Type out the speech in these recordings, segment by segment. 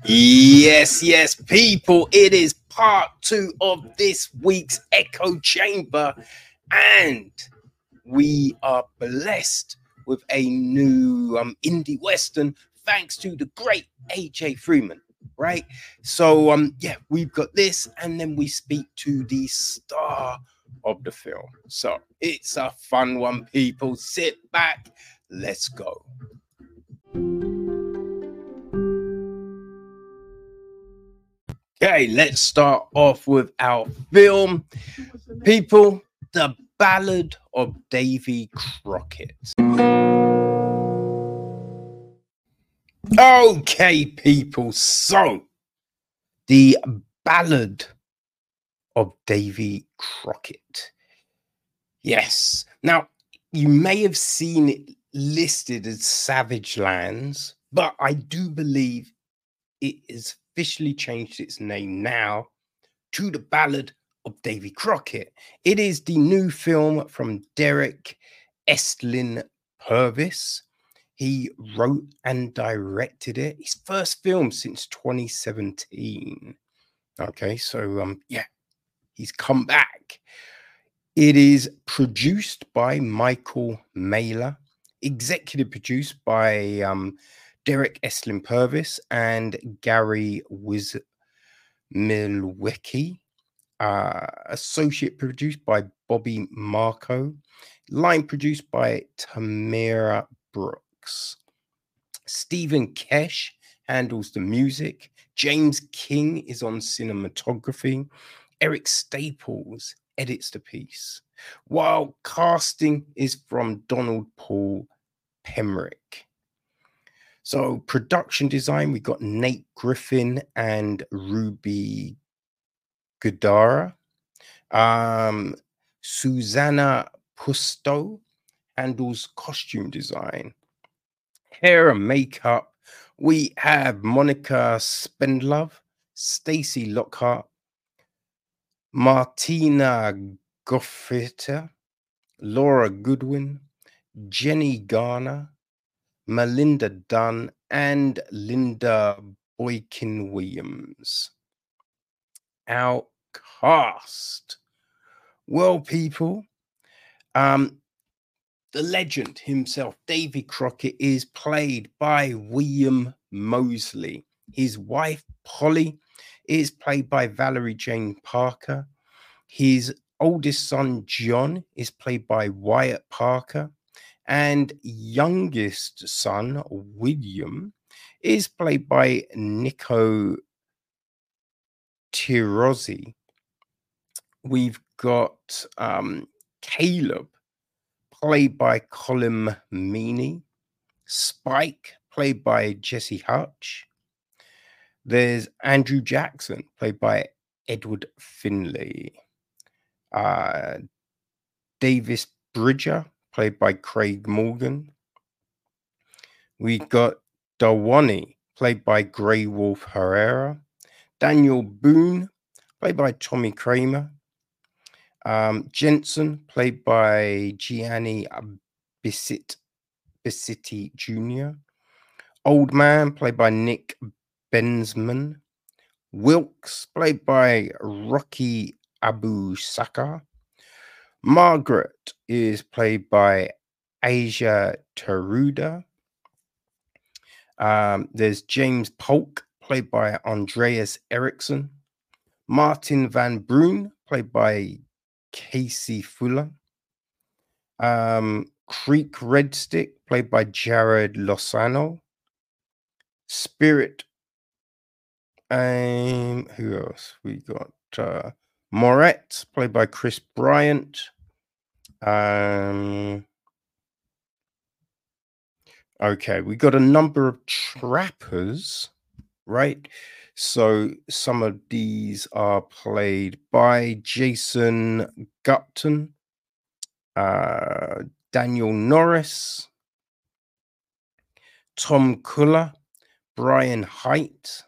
Yes, people, it is part 2 of this week's Echo Chamber, and we are blessed with a new indie western thanks to the great AJ Freeman, right? So we've got this, and then we speak to the star of the film. So it's a fun one, people. Sit back, let's go. Okay, let's start off with our film, people, The Ballad of Davy Crockett. Okay, people, so The Ballad of Davy Crockett. Yes. Now, you may have seen it listed as Savage Lands, but I do believe it has officially changed its name now to The Ballad of Davy Crockett. It is the new film from Derek Estlin Purvis. He wrote and directed it. His first film since 2017. Okay, so he's come back. It is produced by Michael Mailer, executive produced by Derek Estlin Purvis and Gary Milwicki. Associate produced by Bobby Marco, line produced by Tamira Brooks. Stephen Kesh handles the music. James King is on cinematography. Eric Staples edits the piece, while casting is from Donald Paul Pemrick. So production design, we got Nate Griffin and Ruby Gudara. Susanna Pusto handles costume design. Hair and makeup, we have Monica Spendlove, Stacey Lockhart, Martina Goffiter, Laura Goodwin, Jenny Garner, Melinda Dunn, and Linda Boykin Williams. Our cast. Well, people, the legend himself, Davy Crockett, is played by William Moseley. His wife, Polly, is played by Valerie Jane Parker. His oldest son, John, is played by Wyatt Parker. And youngest son, William, is played by Nico Tirozzi. We've got Caleb, played by Colin Meaney. Spike, played by Jesse Hutch. There's Andrew Jackson, played by Edward Finlay. Davis Bridger, played by Craig Morgan. We got Dawani, played by Grey Wolf Herrera. Daniel Boone, played by Tommy Kramer. Jensen, played by Gianni Bissiti Jr. Old Man, played by Nick Bensman. Wilkes, played by Rocky Abu Saka. Margaret is played by Asia Taruda. There's James Polk, played by Andreas Eriksson. Martin Van Bruin, played by Casey Fuller. Creek Redstick, played by Jared Lozano. Spirit. Who else? We got Moret, played by Chris Bryant. Okay, we got a number of trappers, right? So some of these are played by Jason Gupton, Daniel Norris, Tom Kuller, Brian Height,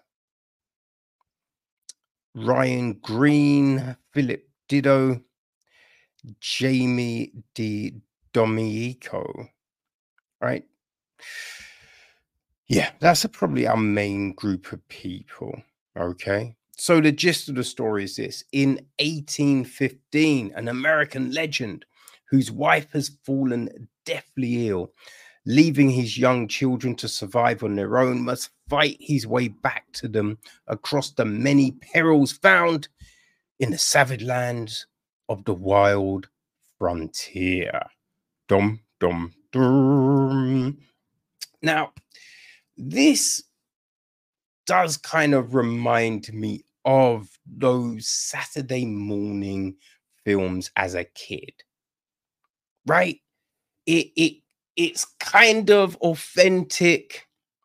Ryan Green, Philip Dido, Jamie Di Domenico, right? Yeah, that's probably our main group of people. Okay. So the gist of the story is this: in 1815, an American legend whose wife has fallen deathly ill, leaving his young children to survive on their own, must fight his way back to them across the many perils found in the savage lands of the wild frontier. Dum, dum, dum. Now, this does kind of remind me of those Saturday morning films as a kid, right? It's kind of authentic,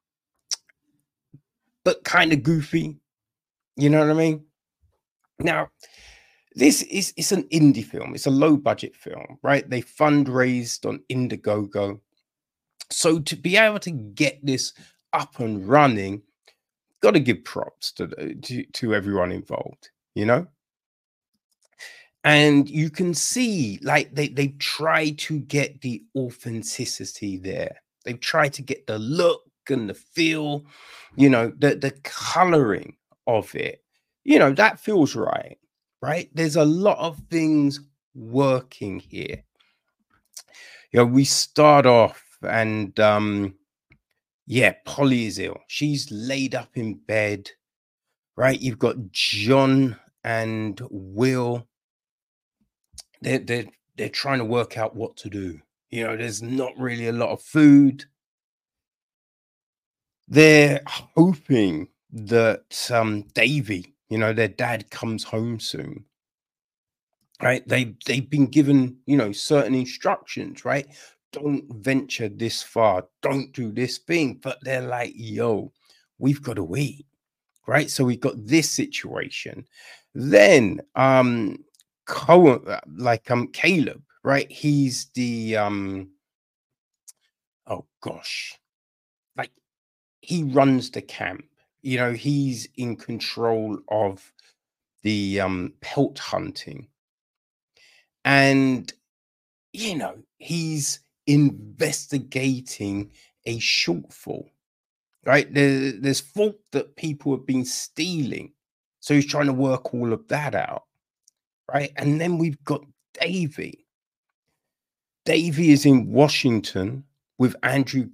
but kind of goofy. You know what I mean? Now, this is it's an indie film. It's a low budget film, right? They fundraised on Indiegogo. So to be able to get this up and running, got to give props to everyone involved, you know? And you can see like they try to get the authenticity there. They try to get the look and the feel, the coloring of it. That feels right, right? There's a lot of things working here. We start off and yeah, Polly is ill. She's laid up in bed, right? You've got John and Will. They're trying to work out what to do. There's not really a lot of food. They're hoping that Davy, their dad, comes home soon. Right? They've been given, certain instructions, right? Don't venture this far, don't do this thing. But they're like, yo, we've got to eat. Right. So we've got this situation. Then Caleb, right? He's the oh gosh, like he runs the camp. He's in control of the pelt hunting. And he's investigating a shortfall. Right? There's fault that people have been stealing. So he's trying to work all of that out. Right? And then we've got Davy. Davy is in Washington with Andrew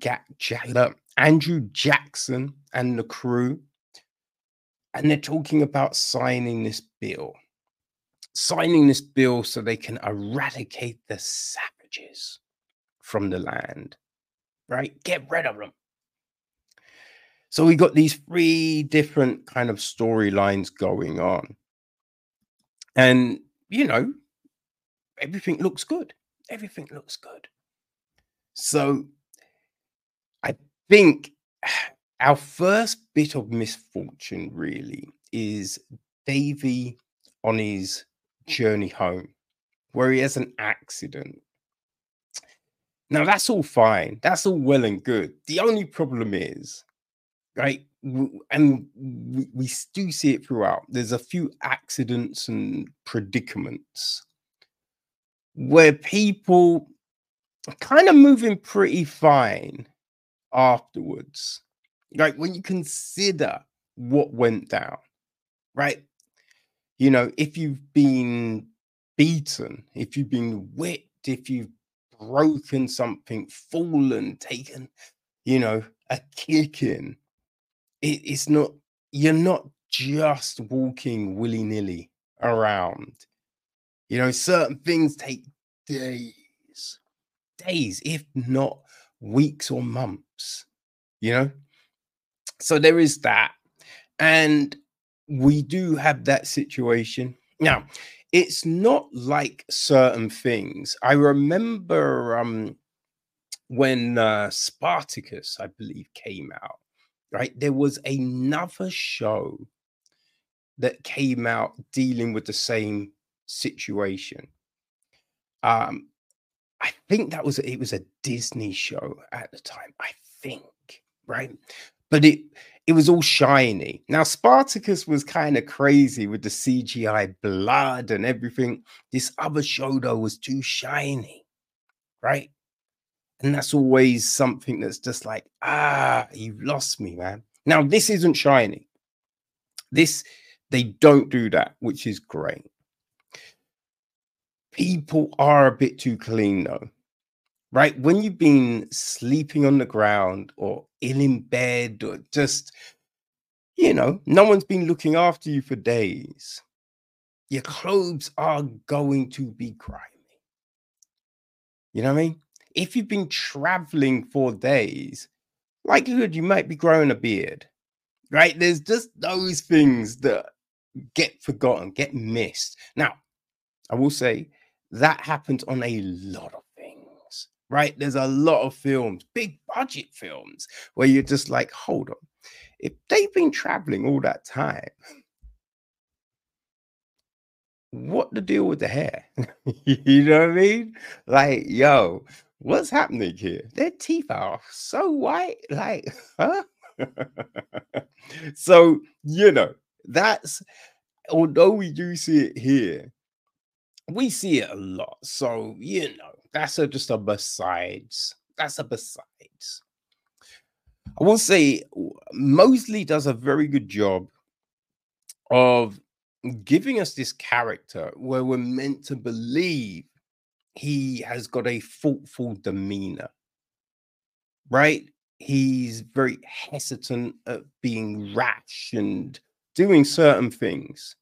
Jackson and the crew. And they're talking about signing this bill. Signing this bill so they can eradicate the savages from the land. Right? Get rid of them. So we got these three different kind of storylines going on. And, everything looks good. Everything looks good. So I think our first bit of misfortune really is Davy on his journey home, where he has an accident. Now, that's all fine. That's all well and good. The only problem is, right, and we do see it throughout. There's a few accidents and predicaments where people are kind of moving pretty fine afterwards. Like when you consider what went down, right? If you've been beaten, if you've been whipped, if you've broken something, fallen, taken, a kicking, it's not, you're not just walking willy-nilly around. Certain things take days, if not weeks or months, so there is that. And we do have that situation. Now, it's not like certain things. I remember when Spartacus, I believe, came out, right? There was another show that came out dealing with the same situation. I think it was a Disney show at the time, I think, right? But it was all shiny. Now, Spartacus was kind of crazy with the CGI blood and everything. This other show, though, was too shiny, right? And that's always something that's just like, you've lost me, man. Now, this isn't Shining. This, they don't do that, which is great. People are a bit too clean, though, right? When you've been sleeping on the ground or ill in bed or just, no one's been looking after you for days, your clothes are going to be grimy. You know what I mean? If you've been traveling for days, likelihood you might be growing a beard, right? There's just those things that get forgotten, get missed. Now, I will say that happens on a lot of things, right? There's a lot of films, big budget films, where you're just like, hold on, if they've been traveling all that time, what the deal with the hair? You know what I mean? Like, yo, what's happening here? Their teeth are so white, like, huh? So, that's, although we do see it here, we see it a lot. So, that's just a besides. That's a besides. I will say Mosley does a very good job of giving us this character where we're meant to believe he has got a thoughtful demeanor, right? He's very hesitant at being rash and doing certain things,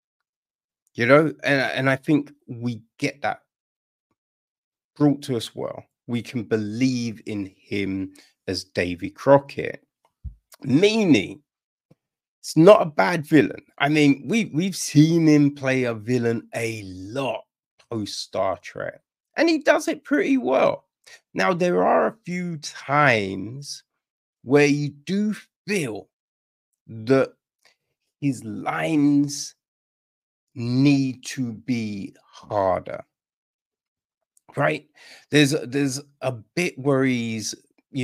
and I think we get that brought to us well. We can believe in him as Davy Crockett, meaning it's not a bad villain. I mean, we've seen him play a villain a lot post Star Trek, and he does it pretty well. Now, there are a few times where you do feel that his lines need to be harder, right? There's a bit where he's,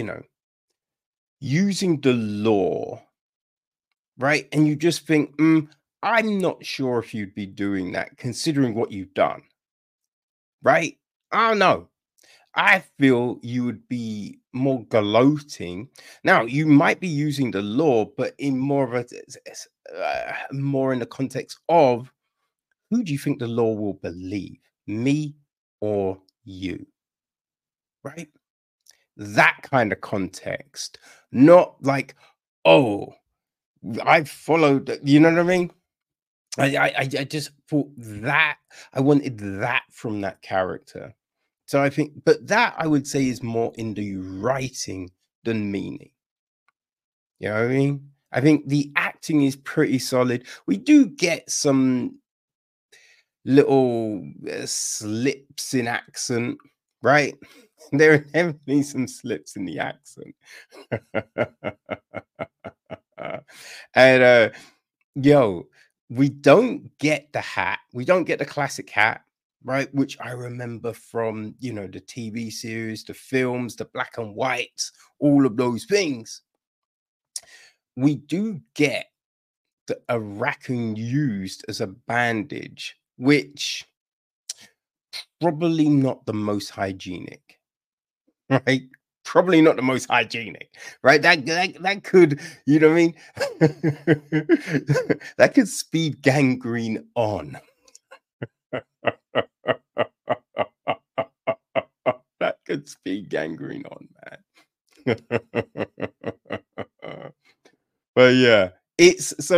using the law, right? And you just think, I'm not sure if you'd be doing that considering what you've done, right? I don't know. I feel you would be more gloating. Now, you might be using the law, but in more of more in the context of who do you think the law will believe, me or you, right? That kind of context, not like, oh, I followed. You know what I mean? I just thought that I wanted that from that character. So I think, but that I would say is more in the writing than meaning. You know what I mean? I think the acting is pretty solid. We do get some little slips in accent, right? There are definitely some slips in the accent. And yo, we don't get the hat. We don't get the classic hat, right? Which I remember from, the TV series, the films, the black and whites, all of those things. We do get a raccoon used as a bandage, which probably not the most hygienic, right? Probably not the most hygienic, right? That could, you know what I mean? That could speed gangrene on. That could speed gangrene on, man. But yeah, it's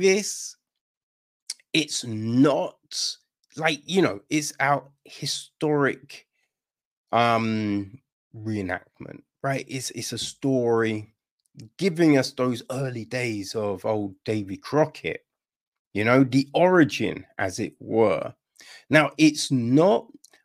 not like, it's our historic reenactment, right? It's a story giving us those early days of old Davy Crockett, the origin, as it were. Now, it's not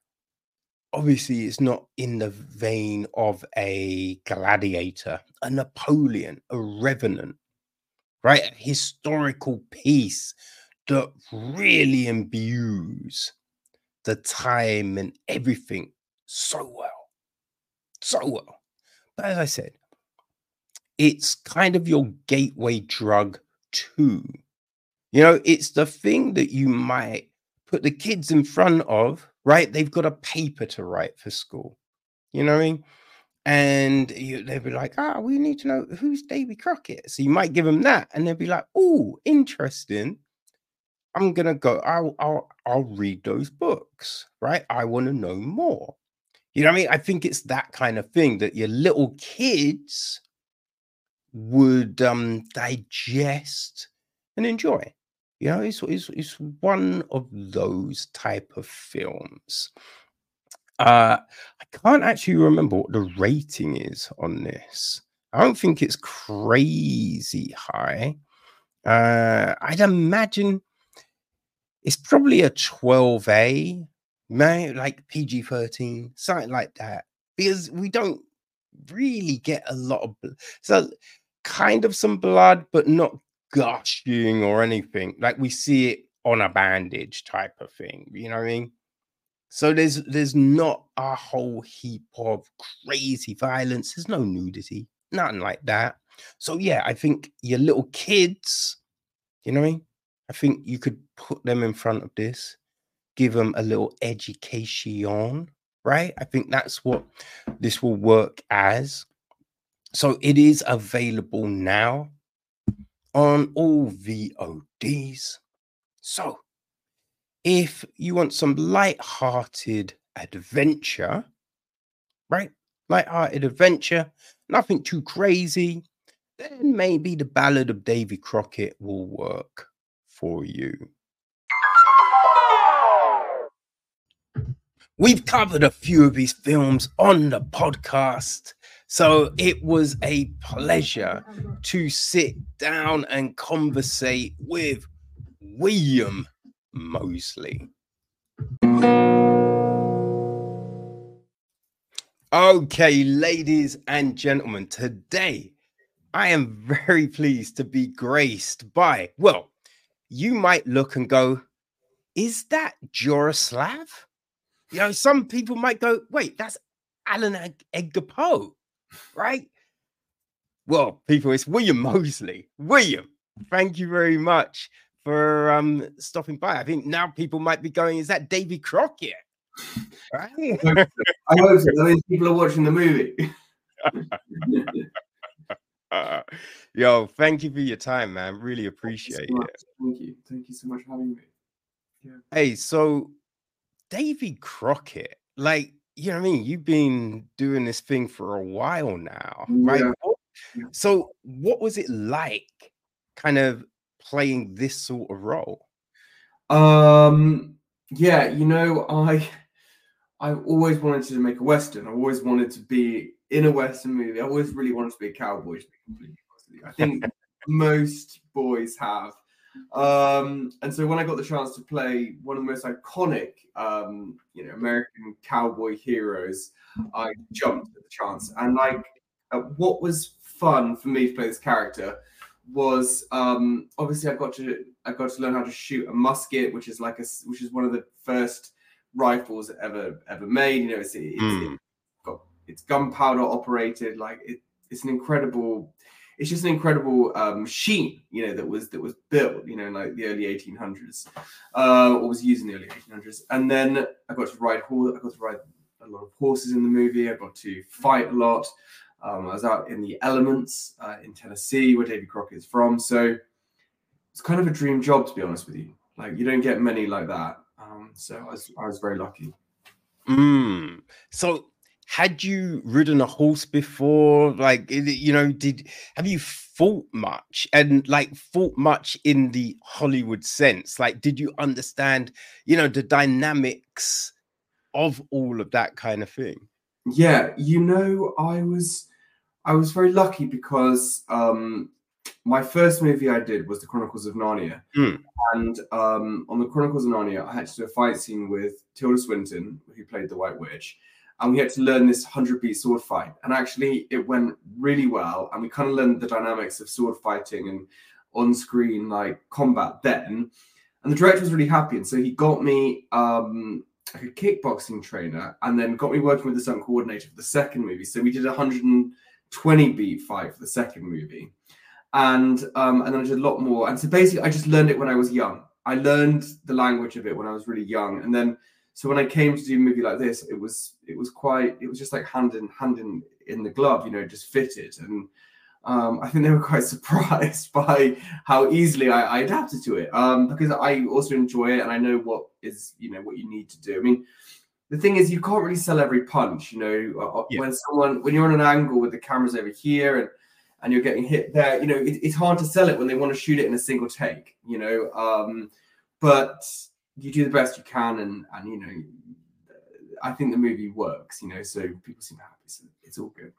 in the vein of a gladiator, a Napoleon, a revenant, right? A historical piece that really imbues the time and everything so well. So well. But as I said, it's kind of your gateway drug too. It's the thing that you might put the kids in front of, right? They've got a paper to write for school. You know what I mean? and they'll be like, we need to know who's Davy Crockett. So you might give them that, and they'll be like, oh, interesting. I'm gonna go. I'll read those books, right? I want to know more. You know what I mean? I think it's that kind of thing that your little kids would digest and enjoy. You know, it's one of those type of films. I can't actually remember what the rating is on this. I don't think it's crazy high. I'd imagine it's probably a 12A, like PG-13, something like that, because we don't really get a lot of so kind of some blood, but not gushing or anything. Like we see it on a bandage type of thing. You know what I mean? So there's not a whole heap of crazy violence. There's no nudity, nothing like that. So yeah, I think your little kids, you know what I mean? I think you could put them in front of this, give them a little education, right? I think that's what this will work as. So it is available now on all VODs. So if you want some light-hearted adventure, right? Light-hearted adventure, nothing too crazy, then maybe The Ballad of Davy Crockett will work for you. We've covered a few of these films on the podcast, so it was a pleasure to sit down and conversate with William Moseley. Okay, ladies and gentlemen, today I am very pleased to be graced by, well, you might look and go, is that Joroslav? You know, some people might go, wait, that's Alan Edgar Poe, right? Well, people, it's William Moseley. William, thank you very much for stopping by. I think now people might be going, is that Davy Crockett? Right? I hope so. That means people are watching the movie. Yo, thank you for your time, man. Really appreciate it. Thank you. Thank you so much for having me. Yeah. Hey, so Davy Crockett, like, you know what I mean? You've been doing this thing for a while now, right? Yeah. So what was it like kind of playing this sort of role? Yeah, you know, I've always wanted to make a Western. I always wanted to be in a Western movie. I always really wanted to be a cowboy, to be completely honest with you. I think most boys have. And so when I got the chance to play one of the most iconic, you know, American cowboy heroes, I jumped at the chance. And like, what was fun for me to play this character was obviously I got to learn how to shoot a musket, which is one of the first rifles ever made. You know, it's gunpowder operated. Like it's an incredible. It's just an incredible machine, you know, that was built, you know, in like the early 1800s, or was used in the early 1800s. And then I got to ride a lot of horses in the movie. I got to fight a lot. I was out in the elements in Tennessee, where Davy Crockett is from. So it's kind of a dream job, to be honest with you. Like you don't get many like that. So I was very lucky. So had you ridden a horse before? Like, you know, have you fought much, and like fought much in the Hollywood sense? Like, did you understand, you know, the dynamics of all of that kind of thing? Yeah, you know, I was very lucky because my first movie I did was The Chronicles of Narnia. And on The Chronicles of Narnia, I had to do a fight scene with Tilda Swinton, who played the White Witch. And we had to learn this 100-beat sword fight. And actually, it went really well. And we kind of learned the dynamics of sword fighting and on-screen like combat then. And the director was really happy. And so he got me like a kickboxing trainer, and then got me working with the stunt coordinator for the second movie. So we did a 120-beat fight for the second movie. And then I did a lot more. And so basically, I just learned it when I was young. I learned the language of it when I was really young. And then So when I came to do a movie like this, it was just like hand in the glove, you know, just fitted. And I think they were quite surprised by how easily I adapted to it, because I also enjoy it and I know what is, you know, what you need to do. I mean, the thing is, you can't really sell every punch, you know. Yeah. When you're on an angle with the cameras over here and you're getting hit there, you know, it's hard to sell it when they want to shoot it in a single take, you know. But you do the best you can, and you know, I think the movie works, you know, so people seem happy, so it's all good.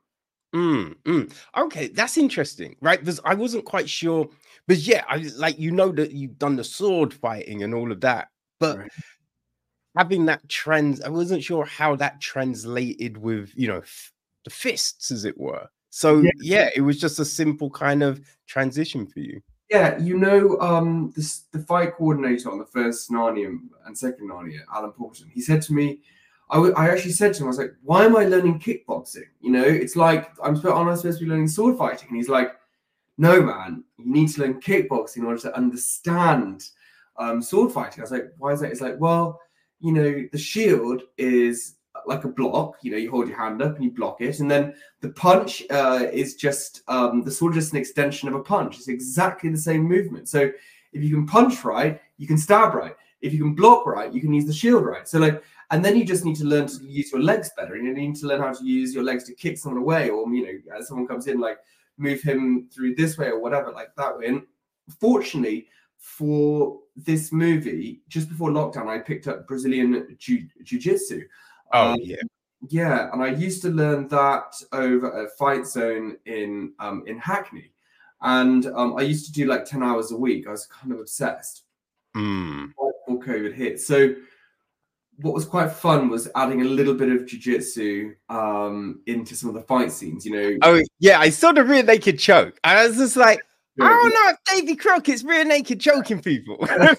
Okay, that's interesting, right? Because I wasn't quite sure, but yeah, I like, you know, that you've done the sword fighting and all of that, but Right. having that I wasn't sure how that translated with, you know, the fists, as it were. So yeah, it was just a simple kind of transition for you. Yeah, you know, the fight coordinator on the first Narnia and second Narnia, Alan Porton, he said to me, I actually said to him, I was like, why am I learning kickboxing? You know, it's like, am I supposed to be learning sword fighting? And he's like, no, man, you need to learn kickboxing in order to understand sword fighting. I was like, why is that? It's like, well, you know, the shield is like a block. You know, you hold your hand up and you block it, and then the punch is just the sword is just an extension of a punch. It's exactly the same movement. So if you can punch right, you can stab right. If you can block right, you can use the shield right. So like, and then you just need to learn to use your legs better. You need to learn how to use your legs to kick someone away, or you know, as someone comes in, like move him through this way or whatever, like that way. And fortunately for this movie, just before lockdown, I picked up Brazilian jiu-jitsu. Oh yeah. Yeah, and I used to learn that over a Fight Zone in Hackney, and I used to do like 10 hours a week. I was kind of obsessed before COVID hit. So what was quite fun was adding a little bit of jiu-jitsu into some of the fight scenes, you know. Oh yeah, I saw the rear naked choke. I was just like, I don't know if Davy Crockett's rear naked choking people.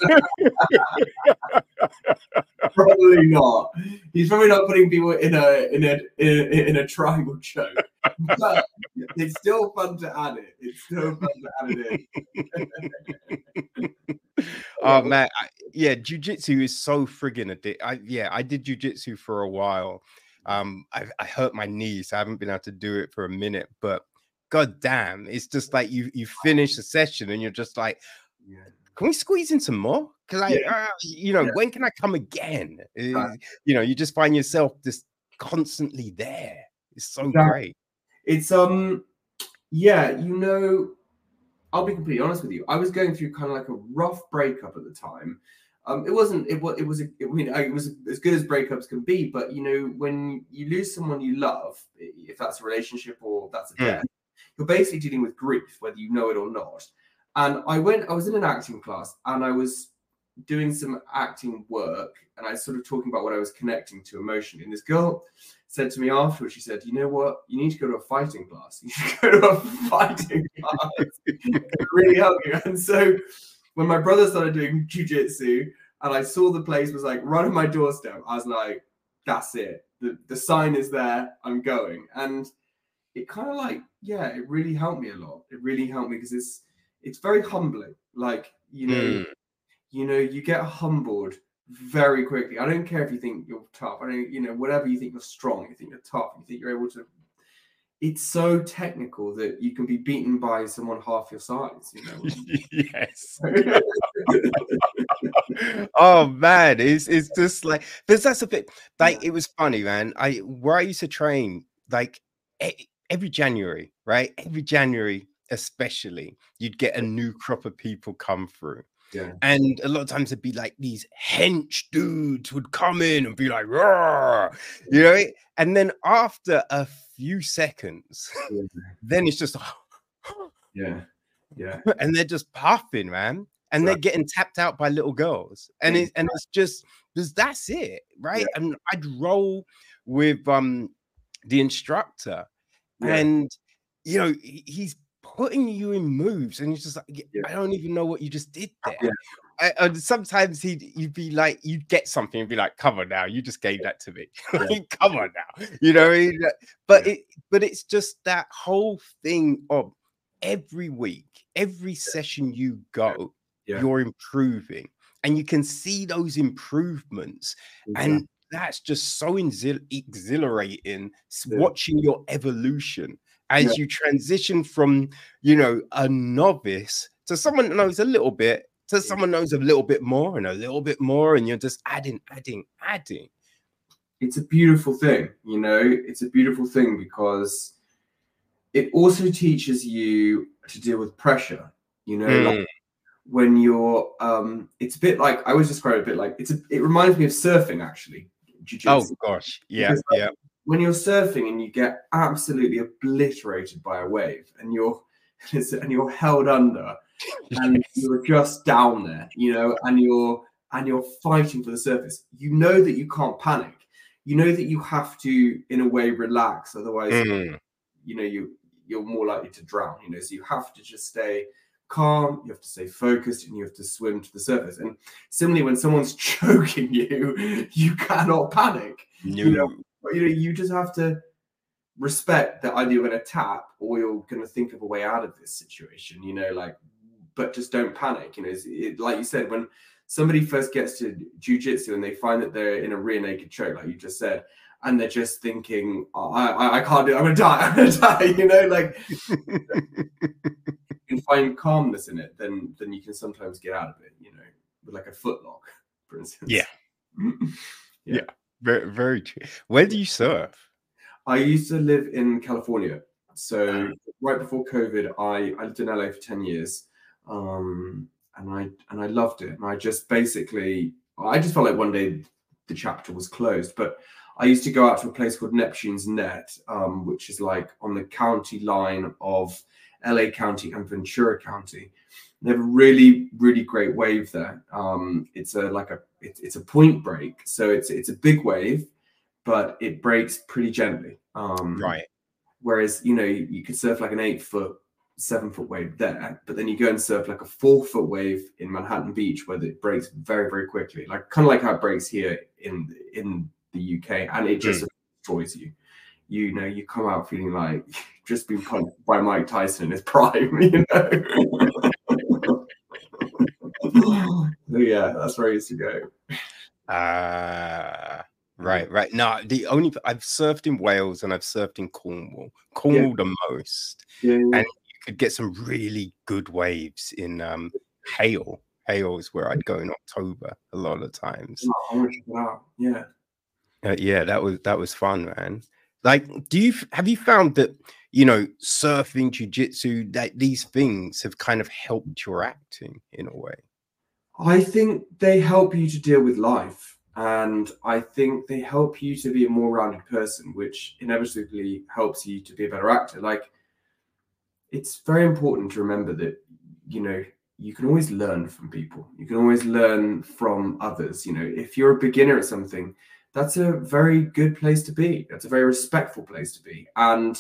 Probably not. He's probably not putting people in a triangle choke. But it's still fun to add it. It's still fun to add it in. Oh man, yeah, jiu-jitsu is so friggin' addictive. I did jiu-jitsu for a while. I hurt my knee, so I haven't been able to do it for a minute, but god damn, it's just like you finish the session and you're just like, can we squeeze in some more? Because you know, when can I come again? You know, you just find yourself just constantly there. It's so great. It's yeah, you know, I'll be completely honest with you. I was going through kind of like a rough breakup at the time. It was as good as breakups can be, but you know, when you lose someone you love, if that's a relationship or that's a death, you're basically dealing with grief, whether you know it or not. And I was in an acting class and I was doing some acting work and I was sort of talking about what I was connecting to emotionally. And this girl said to me afterwards, she said, you know what? You need to go to a fighting class. You should go to a fighting class. It really helped you. And so when my brother started doing jiu-jitsu and I saw the place was like right on my doorstep, I was like, that's it. The sign is there. I'm going. And it kind of like, yeah, it really helped me a lot. It really helped me because it's very humbling. Like, you know, you get humbled very quickly. I don't care if you think you're tough. I don't, you know, whatever you think you're strong, you think you're tough, you think you're able to. It's so technical that you can be beaten by someone half your size, you know. Yes. Oh man, it's just like, because that's a bit like, it was funny, man. Where I used to train, like every January, right? Every January, especially, you'd get a new crop of people come through. Yeah. And a lot of times it'd be like these hench dudes would come in and be like, "Roar," you know, and then after a few seconds, then it's just yeah. And they're just puffing, man. And they're getting tapped out by little girls. And it's just because that's it, right? Yeah. And I'd roll with the instructor, and you know, he's putting you in moves, and he's just like, I don't even know what you just did there. And sometimes you'd be like, you'd get something and be like, come on now, you just gave that to me. Come on now, you know. But it's just that whole thing of every week, every session you go, you're improving. and you can see those improvements. Exactly. And that's just so exhilarating, Yeah. watching your evolution Yeah. as you transition from, a novice to someone that knows a little bit, to someone knows a little bit more and a little bit more, and you're just adding. It's a beautiful thing, it's a beautiful thing because it also teaches you to deal with pressure, like when you're it's a bit like, I always describe it a bit like, it reminds me of surfing, actually, Oh jiu-jitsu. gosh, yeah, Because, yeah. when you're surfing and you get absolutely obliterated by a wave, and you're held under, and you're just down there, and you're fighting for the surface. You know that you can't panic. You know that you have to, in a way, relax. Otherwise, you're more likely to drown. So you have to just stay calm. You have to stay focused, and you have to swim to the surface. And similarly, when someone's choking you, you cannot panic. No. You just have to respect that either you're going to tap or you're going to think of a way out of this situation. But just don't panic. Like you said, when somebody first gets to jiu-jitsu and they find that they're in a rear naked choke, like you just said, and they're just thinking, oh, I can't do it, I'm gonna die, like you can find calmness in it, then you can sometimes get out of it, with like a footlock, for instance. Yeah. Very, very true. Where do you surf? I used to live in California. So right before COVID, I lived in LA for 10 years. And I loved it. And I just felt like one day the chapter was closed. But I used to go out to a place called Neptune's Net, which is like on the county line of LA County and Ventura County. They have a really, really great wave there. It's a point break, so it's a big wave, but it breaks pretty gently. Right. Whereas you could surf like an 8-foot, 7-foot wave there, but then you go and surf like a 4-foot wave in Manhattan Beach, where it breaks very, very quickly, like kind of like how it breaks here in the UK, and it just destroys you. You come out feeling like you've just been punched by Mike Tyson in his prime. So yeah, that's where I used to go. Right. No, I've surfed in Wales and I've surfed in Cornwall. The most. Yeah. And you could get some really good waves in Hale. Hale is where I'd go in October a lot of times. Wow. Yeah. Yeah, that was fun, man. Like, have you found that surfing, jiu-jitsu, that these things have kind of helped your acting in a way? I think they help you to deal with life, and I think they help you to be a more rounded person, which inevitably helps you to be a better actor. Like, it's very important to remember that you can always learn from people. You can always learn from others. If you're a beginner at something, that's a very good place to be. That's a very respectful place to be. And,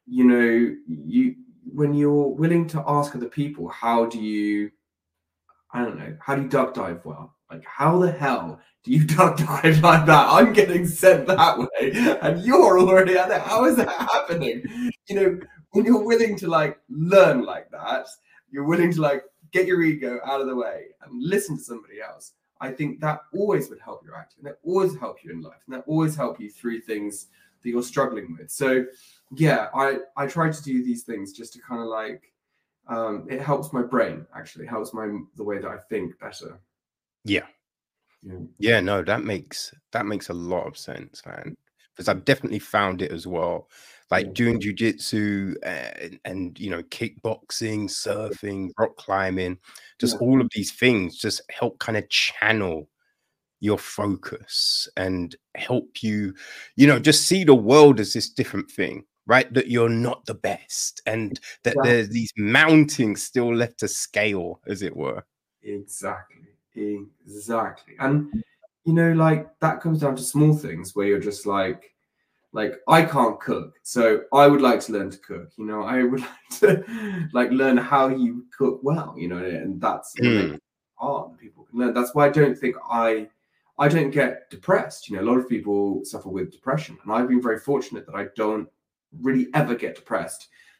when you're willing to ask other people, how do you duck dive well? Like, how the hell do you duck dive like that? I'm getting sent that way and you're already at it. How is that happening? When you're willing to learn like that, you're willing to get your ego out of the way and listen to somebody else. I think that always would help your acting. That always help you in life, and that always help you through things that you're struggling with. So, yeah, I try to do these things just to kind of it helps my brain. Actually, it helps the way that I think better. Yeah. No, that makes a lot of sense, man. Because I've definitely found it as well. Like doing jiu-jitsu and kickboxing, surfing, rock climbing, just all of these things just help kind of channel your focus and help you, just see the world as this different thing, right? That you're not the best, and that there's these mountains still left to scale, as it were. Exactly. And that comes down to small things where you're just like I can't cook, so I would like to learn to cook. I would like to learn how you cook well. And that's art that people can learn. That's why I don't think I don't get depressed. A lot of people suffer with depression, and I've been very fortunate that I don't really ever get depressed,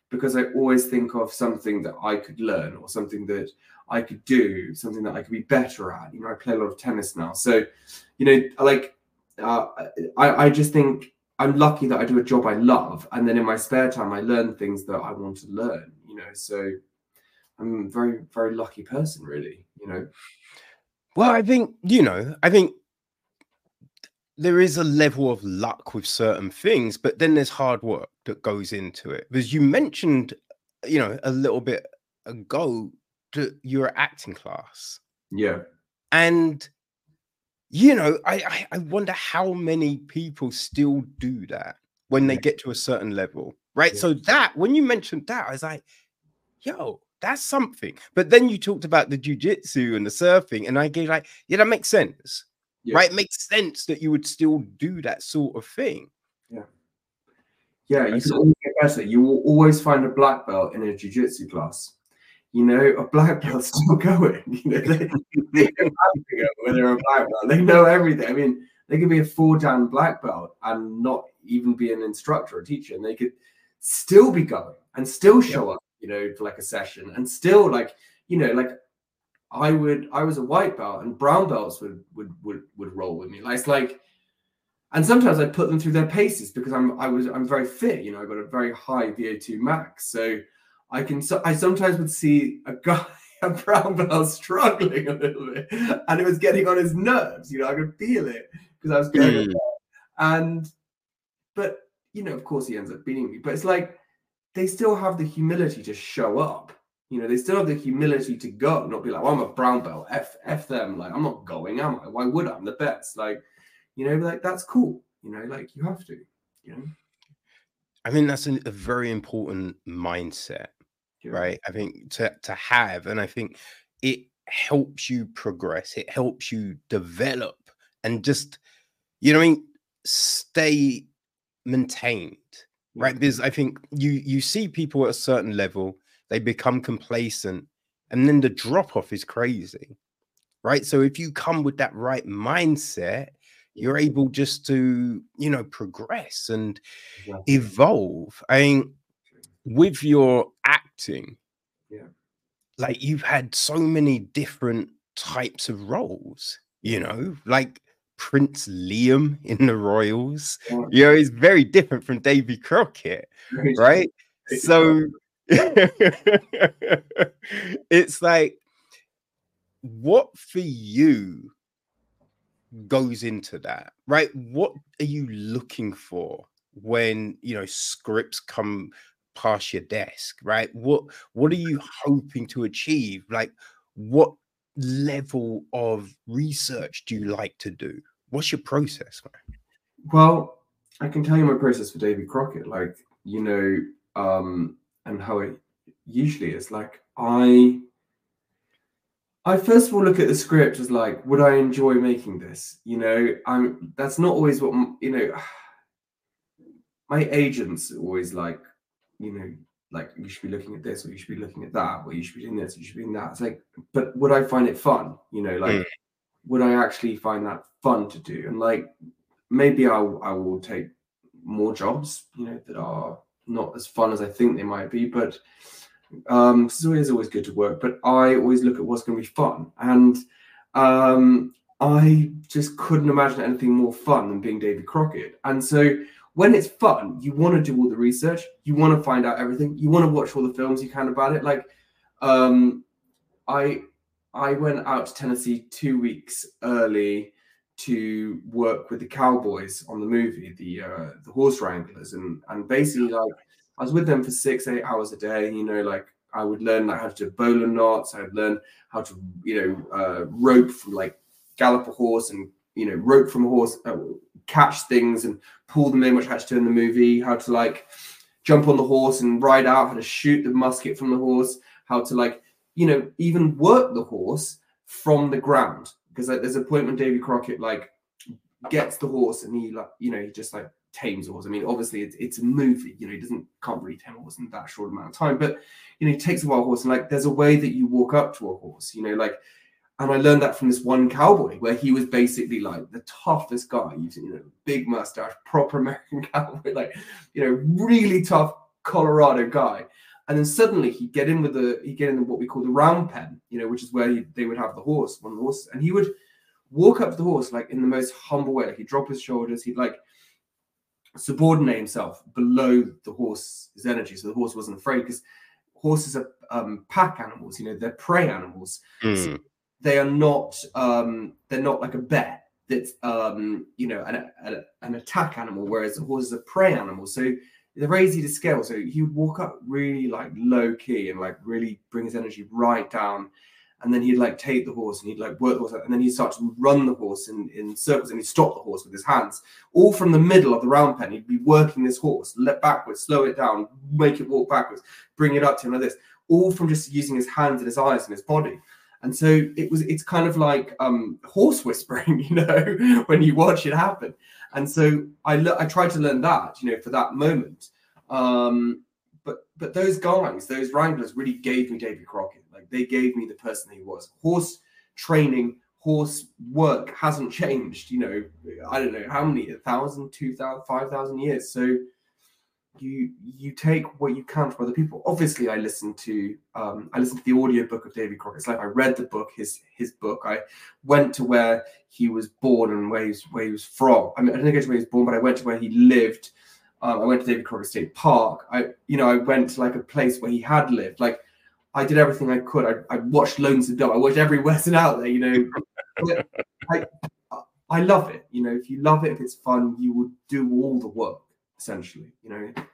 because I always think of something that I could learn or something that I could do, something that I could be better at. You know, I play a lot of tennis now. So, you know, like, I just think I'm lucky that I do a job I love. And then in my spare time, I learn things that I want to learn, you know. So I'm a very, very lucky person, really, you know. Well, I think, you know, I think there is a level of luck with certain things, but then there's hard work that goes into it. Because you mentioned, you know, a little bit ago that you're acting class. Yeah. And, you know, I wonder how many people still do that when they get to a certain level, right? Yeah. So that, when you mentioned that, I was like, yo, that's something. But then you talked about the jiu-jitsu and the surfing, and I get like, yeah, that makes sense. Yeah. Right? It makes sense that you would still do that sort of thing. Yeah. Yeah, you can always get better. You will always find a black belt in a jiu-jitsu class. You know, a black belt's still going. You know, they don't have to go when they're a black belt. They know everything. I mean, they could be a 4-dan black belt and not even be an instructor or teacher, and they could still be going and still show up, you know, for like a session, and still, like, you know, like I was a white belt, and brown belts would roll with me. Like, it's like, and sometimes I put them through their paces because I'm very fit, you know. I got a very high VO2 max, so I sometimes would see a guy, a brown belt, struggling a little bit, and it was getting on his nerves. You know, I could feel it because I was going but you know, of course, he ends up beating me. But it's like they still have the humility to show up. You know, they still have the humility to go, not be like, well, I'm a brown belt, f them. Like, I'm not going, am I? Why would I? I'm the best. Like, you know, like, that's cool. You know, like, you have to. You know, I think that's a very important mindset, right? I think to have, and I think it helps you progress. It helps you develop and just, you know, stay maintained, right? Because I think you see people at a certain level, they become complacent, and then the drop off is crazy, right? So if you come with that right mindset, you're able just to, you know, progress and evolve. I mean, with your acting, like, you've had so many different types of roles, you know, like Prince Liam in the Royals, you know, is very different from Davy Crockett, right? So it's like, what for you goes into that, right? What are you looking for when, you know, scripts come past your desk, right? What are you hoping to achieve? Like, what level of research do you like to do? What's your process, man? Well, I can tell you my process for Davy Crockett, like, you know, and how it usually is. Like, I first of all look at the script as like, would I enjoy making this? You know, that's not always what, you know, my agents always like, you know, like, you should be looking at this, or you should be looking at that, or you should be doing this, or you should be doing that. It's like, but would I find it fun? You know, like, would I actually find that fun to do? And like, maybe I will take more jobs, you know, that are not as fun as I think they might be, but it's always good to work. But I always look at what's going to be fun, and I just couldn't imagine anything more fun than being Davy Crockett. And so when it's fun, you want to do all the research, you want to find out everything, you want to watch all the films you can about it. Like, I went out to Tennessee 2 weeks early to work with the cowboys on the movie, the horse wranglers, and basically, like, I was with them for 6-8 hours a day. You know, like, I would learn like how to do bowler knots. I'd learn how to, you know, rope from, like, gallop a horse, and, you know, rope from a horse, catch things and pull them in, which I had to do in the movie. How to, like, jump on the horse and ride out. How to shoot the musket from the horse. How to, like, you know, even work the horse from the ground. Because, like, there's a point when Davy Crockett, like, gets the horse and he, like, you know, he just, like, tames the horse. I mean, obviously it's a movie, you know, he can't really tame a horse in that short amount of time, but, you know, he takes a wild horse, and, like, there's a way that you walk up to a horse, you know, like, and I learned that from this one cowboy where he was basically like the toughest guy, you know, big mustache, proper American cowboy, like, you know, really tough Colorado guy. And then suddenly he'd get in what we call the round pen, you know, which is where they would have one of the horses, and he would walk up to the horse like in the most humble way. Like he'd drop his shoulders, he'd like subordinate himself below the horse's energy, so the horse wasn't afraid, because horses are pack animals, you know, they're prey animals. So they are not they're not like a bear that's you know, an attack animal, whereas the horse is a prey animal. So they're very easy to scale. So he would walk up really like low key and like really bring his energy right down. And then he'd like take the horse and he'd like work the horse out, and then he'd start to run the horse in circles, and he'd stop the horse with his hands, all from the middle of the round pen. He'd be working this horse, let backwards, slow it down, make it walk backwards, bring it up to him like this, all from just using his hands and his eyes and his body. And so it's kind of like horse whispering, you know, when you watch it happen. And so I tried to learn that, you know, for that moment. But those guys, those wranglers, really gave me Davy Crockett. Like they gave me the person he was. Horse training, horse work hasn't changed. You know, I don't know how many, 1,000, 2,000, 5,000 years. So you take what you can from other people. Obviously, I listened to the audiobook of Davy Crockett's life. I read the book, his book. I went to where he was born and where he was from. I mean, I didn't go to where he was born, but I went to where he lived. I went to Davy Crockett State Park. I went to like a place where he had lived. Like I did everything I could. I watched Lonesome Dove. I watched every Western out there. You know, I love it. You know, if you love it, if it's fun, you would do all the work. Essentially, you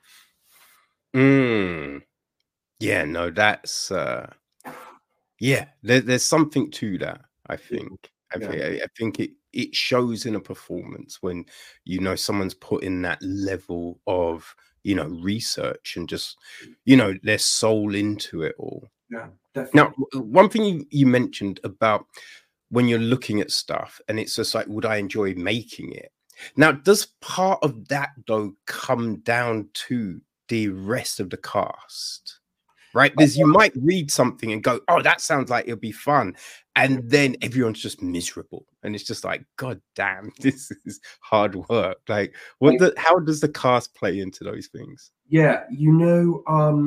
know. Yeah, no, that's yeah. There's something to that. I think. I think it shows in a performance when you know someone's put in that level of, you know, research and just, you know, their soul into it all. Yeah, definitely. Now, one thing you mentioned about when you're looking at stuff and it's just like, would I enjoy making it? Now, does part of that, though, come down to the rest of the cast? Right? Because you might read something and go, oh, that sounds like it'll be fun. And then everyone's just miserable. And it's just like, God damn, this is hard work. Like, how does the cast play into those things? Yeah, you know,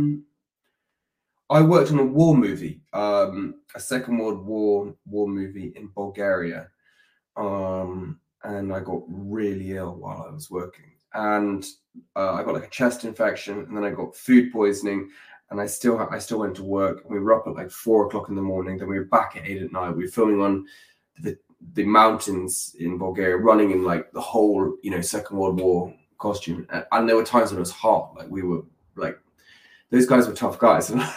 I worked on a war movie, a Second World War movie in Bulgaria. And I got really ill while I was working, and I got like a chest infection, and then I got food poisoning, and I still went to work. And we were up at like 4 o'clock in the morning. Then we were back at 8 at night. We were filming on the mountains in Bulgaria, running in like the whole, you know, Second World War costume. And there were times when it was hot. Like we were like, those guys were tough guys, and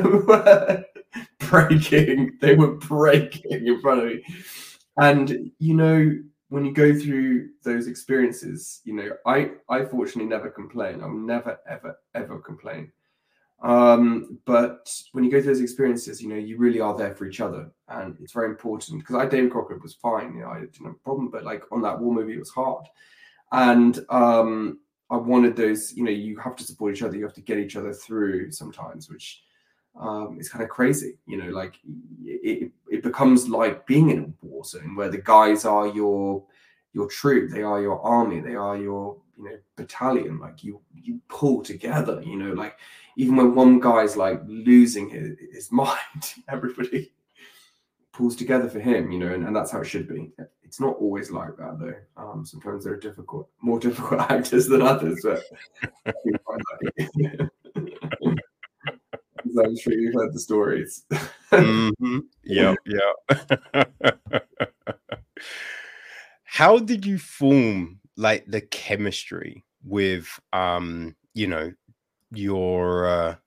breaking. They were breaking in front of me, and you know. When you go through those experiences, you know, I fortunately never complain. I'll never, ever, ever complain. But when you go through those experiences, you know, you really are there for each other. And it's very important, because David Crockett was fine. You know, I didn't have a problem, but like on that war movie, it was hard. And I wanted those, you know, you have to support each other. You have to get each other through sometimes, which it's kind of crazy, you know, like it becomes like being in a war zone where the guys are your troop, they are your army, they are your, you know, battalion. Like you pull together, you know, like even when one guy's like losing his mind, everybody pulls together for him, you know, and that's how it should be. It's not always like that though. Sometimes there are more difficult actors than others, but I find that. I'm sure you've heard the stories. Yeah. How did you form like the chemistry with you know, your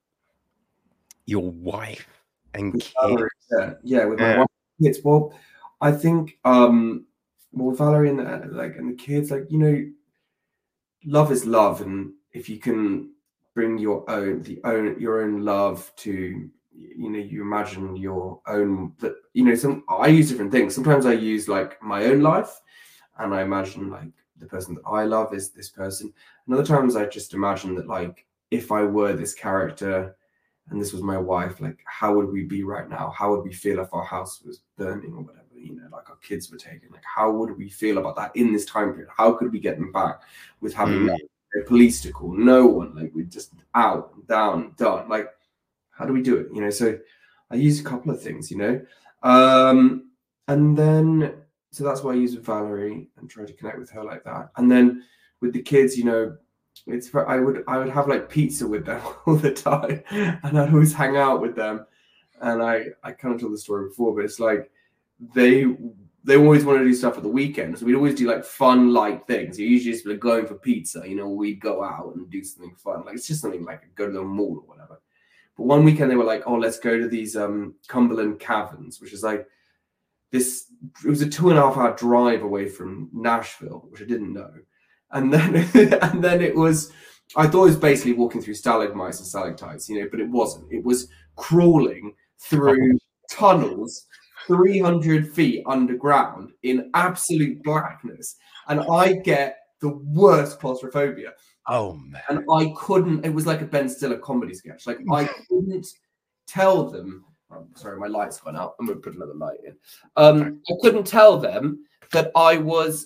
wife and kids? Yeah, with my wife and kids. Well, I think with Valerie and the kids, like, you know, love is love, and if you can bring your own love to, you know, you imagine your own, that, you know, I use different things. Sometimes I use like my own life, and I imagine like the person that I love is this person. And other times I just imagine that, like, if I were this character and this was my wife, like, how would we be right now? How would we feel if our house was burning or whatever, you know, like our kids were taken? Like, how would we feel about that in this time period? How could we get them back with having no police to call, no one? Like, we're just out, down, done. Like, how do we do it? You know, so I used a couple of things, you know, and then so that's why I used with Valerie and tried to connect with her like that. And then with the kids, you know, I would have like pizza with them all the time, and I'd always hang out with them. And I kind of told the story before, but it's like they always want to do stuff at the weekend, so we'd always do like fun light things. You usually just like going for pizza, you know, we'd go out and do something fun, like it's just something like go to the mall or whatever. But one weekend they were like, oh, let's go to these Cumberland Caverns, which is like this. It was a 2.5 hour drive away from Nashville, which I didn't know. And then and then it was, I thought it was basically walking through stalagmites and stalactites, you know, but it wasn't. It was crawling through tunnels 300 feet underground in absolute blackness. And I get the worst claustrophobia. Oh, man. And I couldn't, it was like a Ben Stiller comedy sketch. Like I couldn't tell them, sorry, my light's gone out. I'm going to put another light in. I couldn't tell them that I was,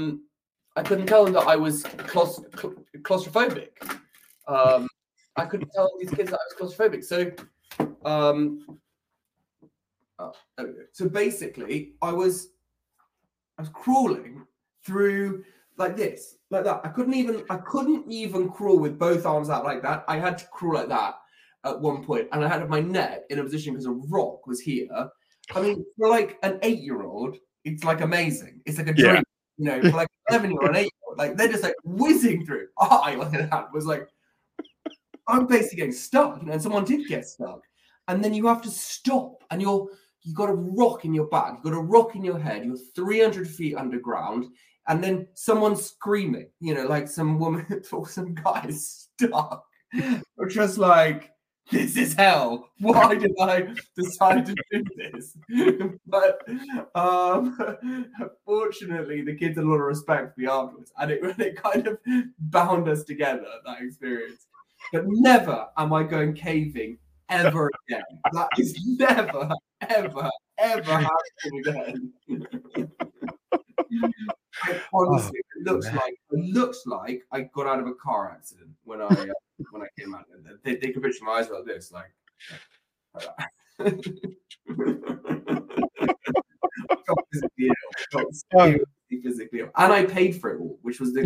claustrophobic. I couldn't tell these kids that I was claustrophobic. So, so basically, I was crawling through like this, like that. I couldn't even crawl with both arms out like that. I had to crawl like that at one point, and I had my neck in a position because a rock was here. I mean, for like an 8-year-old, it's like amazing. It's like a dream, you know. For like 11-year-old, 8-year-old, like they're just like whizzing through. I was like, I'm basically getting stuck, you know. And someone did get stuck, and then you have to stop, and you got a rock in your back, you got a rock in your head. You're 300 feet underground, and then someone's screaming, you know, like some woman or some guy is stuck. Or just like, this is hell. Why did I decide to do this? But fortunately, the kids had a lot of respect for me afterwards, and it kind of bound us together, that experience. But never am I going caving ever again. That is never, ever, ever happening again. Honestly, it looks like I got out of a car accident when I came out. They could picture my eyes like this, like that. Got physically ill. Physically ill. And I paid for it all, which was the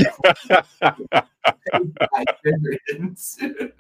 experience.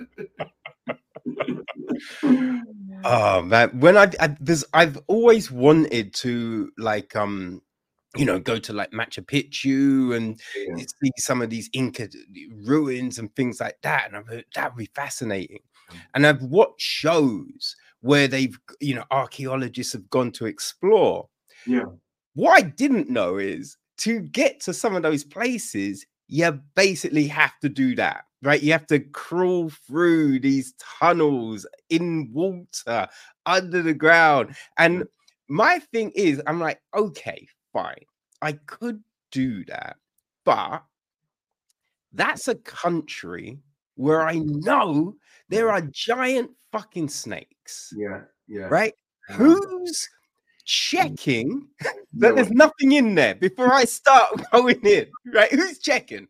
Oh man, when I've always wanted to like you know, go to like Machu Picchu and see some of these Inca ruins and things like that, and I've heard that'd be fascinating. And I've watched shows where they've, you know, archaeologists have gone to explore. Yeah. What I didn't know is to get to some of those places, you basically have to do that, right? You have to crawl through these tunnels in water under the ground. And my thing is, I'm like, okay, fine, I could do that, but that's a country where I know there are giant fucking snakes. Yeah. Right? Who's checking that there's nothing in there before I start going in? Right? Who's checking?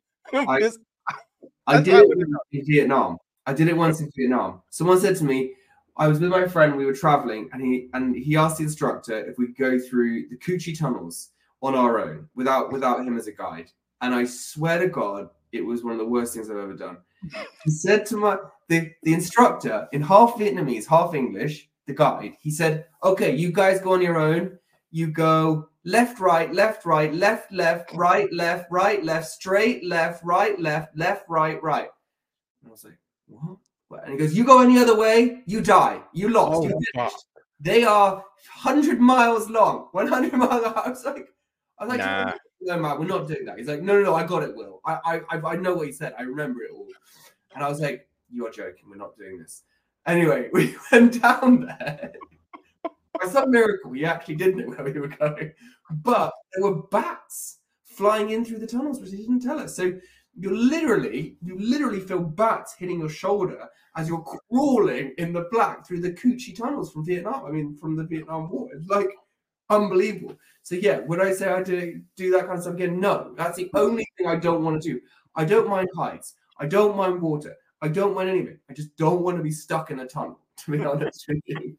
I did it in Vietnam. I did it once in Vietnam. Someone said to me, I was with my friend, we were traveling, and he asked the instructor if we go through the Cu Chi tunnels on our own without him as a guide. And I swear to God, it was one of the worst things I've ever done. He said to the instructor in half Vietnamese, half English, the guide, he said, okay, you guys go on your own. You go left, right, left, right, left, left, right, left, straight, left, right, right. And I was like, what? And he goes, you go any other way, you die. You lost. You finished. They are 100 miles long. 100 miles long. I was like, nah. No, man, we're not doing that. He's like, no, I got it, Will. I know what he said. I remember it all. And I was like, you are joking. We're not doing this. Anyway, we went down there. By some miracle, we actually did know where we were going. But there were bats flying in through the tunnels, which he didn't tell us. So you literally feel bats hitting your shoulder as you're crawling in the black through the Cu Chi tunnels from Vietnam. I mean, from the Vietnam War. It's like unbelievable. So yeah, would I say I do that kind of stuff again? No, that's the only thing I don't want to do. I don't mind heights. I don't mind water. I don't mind anything. I just don't want to be stuck in a tunnel. to be honest with you.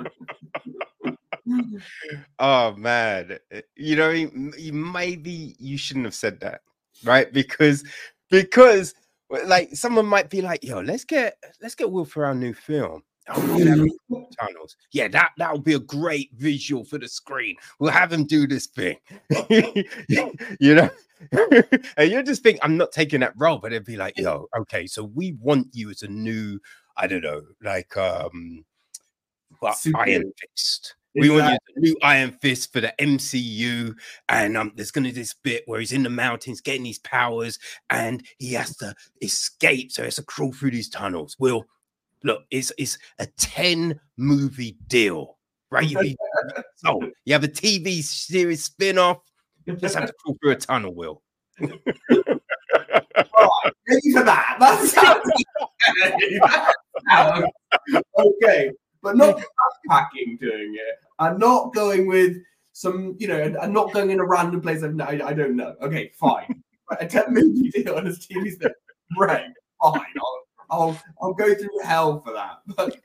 Oh man, you know, maybe you shouldn't have said that, right? Because like someone might be like, "Yo, let's get Will for our new film. Oh, we can have tunnels. Yeah, that'll be a great visual for the screen. We'll have him do this thing." You know, and you just think, I'm not taking that role, but it'd be like, "Yo, okay, so we want you as a new, I don't know, like but Iron Fist. We want you a new Iron Fist for the MCU, and there's gonna be this bit where he's in the mountains getting these powers, and he has to escape, so he has to crawl through these tunnels." Well, look, it's a 10-movie deal, right? You have a TV series spin-off. You just have to crawl through a tunnel, Will. Right, ready for that. That sounds okay, but not backpacking doing it. I'm not going with some, you know, I'm not going in a random place. I don't know. Okay, fine. A 10-movie deal on his TV spin. Right, fine. I'll go through hell for that. But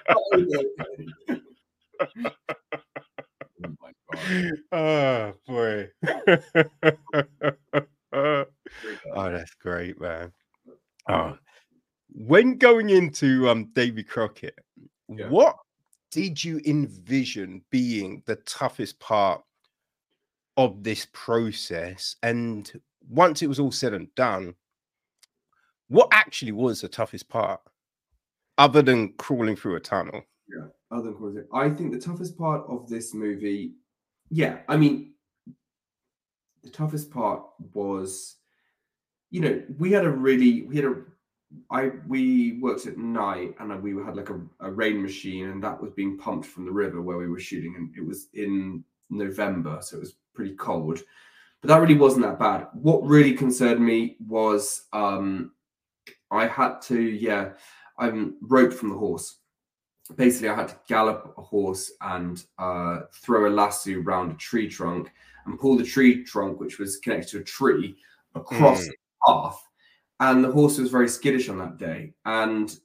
oh boy. Oh, that's great, man. Oh, when going into Davy Crockett, what did you envision being the toughest part of this process? And once it was all said and done, what actually was the toughest part, other than crawling through a tunnel? Yeah, other than crawling. I think the toughest part of this movie, I mean, the toughest part was, you know, we worked at night, and we had like a rain machine, and that was being pumped from the river where we were shooting, and it was in November, so it was pretty cold. But that really wasn't that bad. What really concerned me was I had to, rope from the horse. Basically, I had to gallop a horse and throw a lasso around a tree trunk and pull the tree trunk, which was connected to a tree, across the path. And the horse was very skittish on that day. And,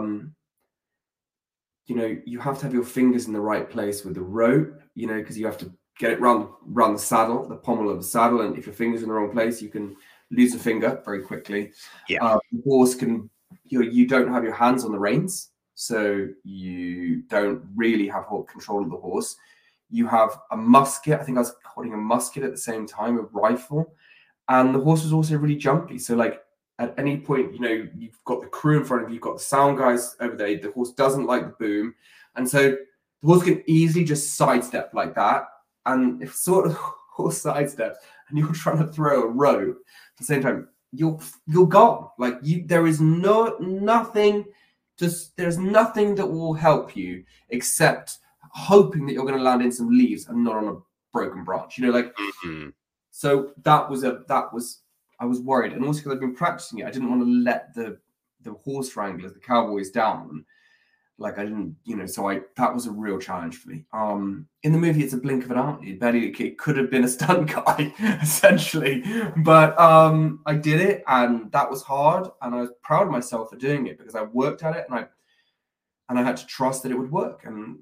you know, you have to have your fingers in the right place with the rope, you know, because you have to get it round the saddle, the pommel of the saddle. And if your finger's in the wrong place, you can lose a finger very quickly. Yeah. The horse can, you don't have your hands on the reins, so you don't really have control of the horse. You have a musket. I think I was holding a musket at the same time, a rifle. And the horse was also really jumpy. So like at any point, you know, you've got the crew in front of you, you've got the sound guys over there. The horse doesn't like the boom. And so the horse can easily just sidestep like that. And if sort of horse sidesteps and you're trying to throw a rope at the same time, you're gone. Like there is nothing that will help you except hoping that you're going to land in some leaves and not on a broken branch. You know, like so that was I was worried, and also because I've been practicing it, I didn't want to let the horse wranglers, the cowboys, down. Like I didn't, you know, so that was a real challenge for me. In the movie, it's a blink of an eye. It could have been a stunt guy, essentially. But I did it, and that was hard. And I was proud of myself for doing it because I worked at it, and I had to trust that it would work. And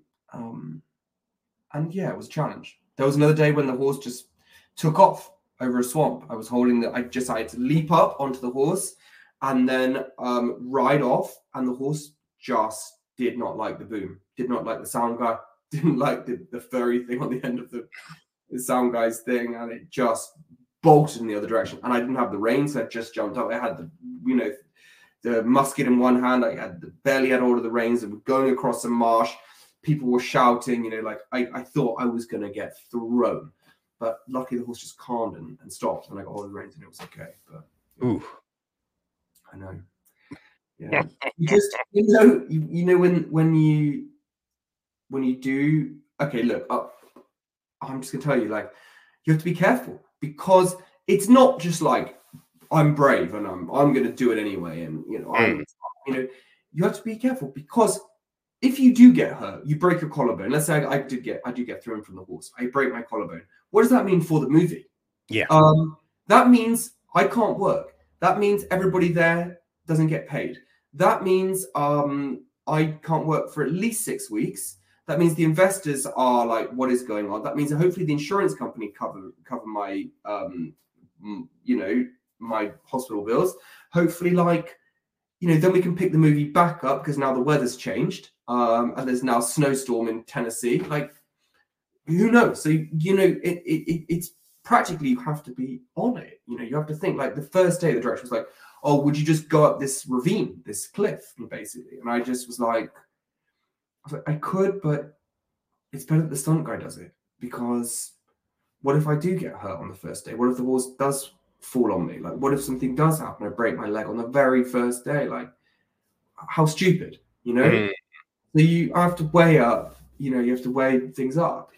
yeah, it was a challenge. There was another day when the horse just took off over a swamp. I was holding I had to leap up onto the horse and then ride off, and the horse just did not like the boom, did not like the sound guy, didn't like the furry thing on the end of the sound guy's thing, and it just bolted in the other direction. And I didn't have the reins, so I just jumped up. I had the musket in one hand, I barely had all of the reins, and we're going across some marsh. People were shouting, you know, like I thought I was gonna get thrown. But luckily the horse just calmed and stopped, and I got all the reins and it was okay. But ooh, I know. Yeah, because you know when you do, okay, look, I'm just gonna tell you, like, you have to be careful, because it's not just like I'm brave and I'm gonna do it anyway, and you know, you have to be careful, because if you do get hurt, you break your collarbone. Let's say I do get thrown from the horse. I break my collarbone. What does that mean for the movie? Yeah. That means I can't work. That means everybody there doesn't get paid. That means I can't work for at least 6 weeks. That means the investors are like, what is going on? That means that hopefully the insurance company cover my my hospital bills. Hopefully, like, then we can pick the movie back up because now the weather's changed, and there's now a snowstorm in Tennessee. Like, who knows? So it's practically, you have to be on it. You have to think, like, the first day the director was like, oh, would you just go up this ravine, this cliff, basically? And I just was like, I could, but it's better that the stunt guy does it, because what if I do get hurt on the first day? What if the horse does fall on me? Like, what if something does happen? I break my leg on the very first day? Like, how stupid, So you have to weigh up, you have to weigh things up,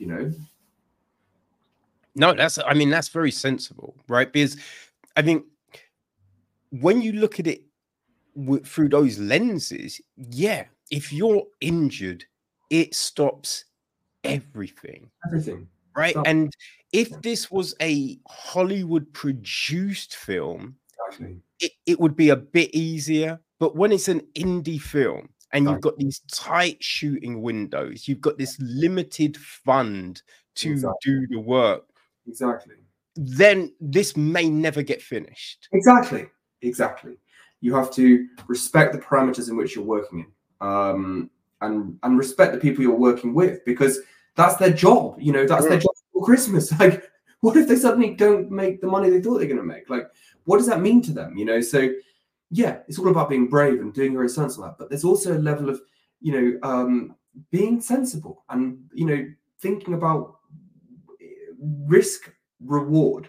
No, that's very sensible, right? Because I think when you look at it through those lenses, yeah, if you're injured, it stops everything. Right? Stop. And if this was a Hollywood produced film, Exactly. it would be a bit easier. But when it's an indie film and you've got these tight shooting windows, you've got this limited fund to do the work. Exactly. Then this may never get finished. Exactly. You have to respect the parameters in which you're working in, and respect the people you're working with, because that's their job. That's their job for Christmas. Like, what if they suddenly don't make the money they thought they're going to make? Like, what does that mean to them? So yeah, it's all about being brave and doing your own stunts and that. But there's also a level of, being sensible and, thinking about risk reward,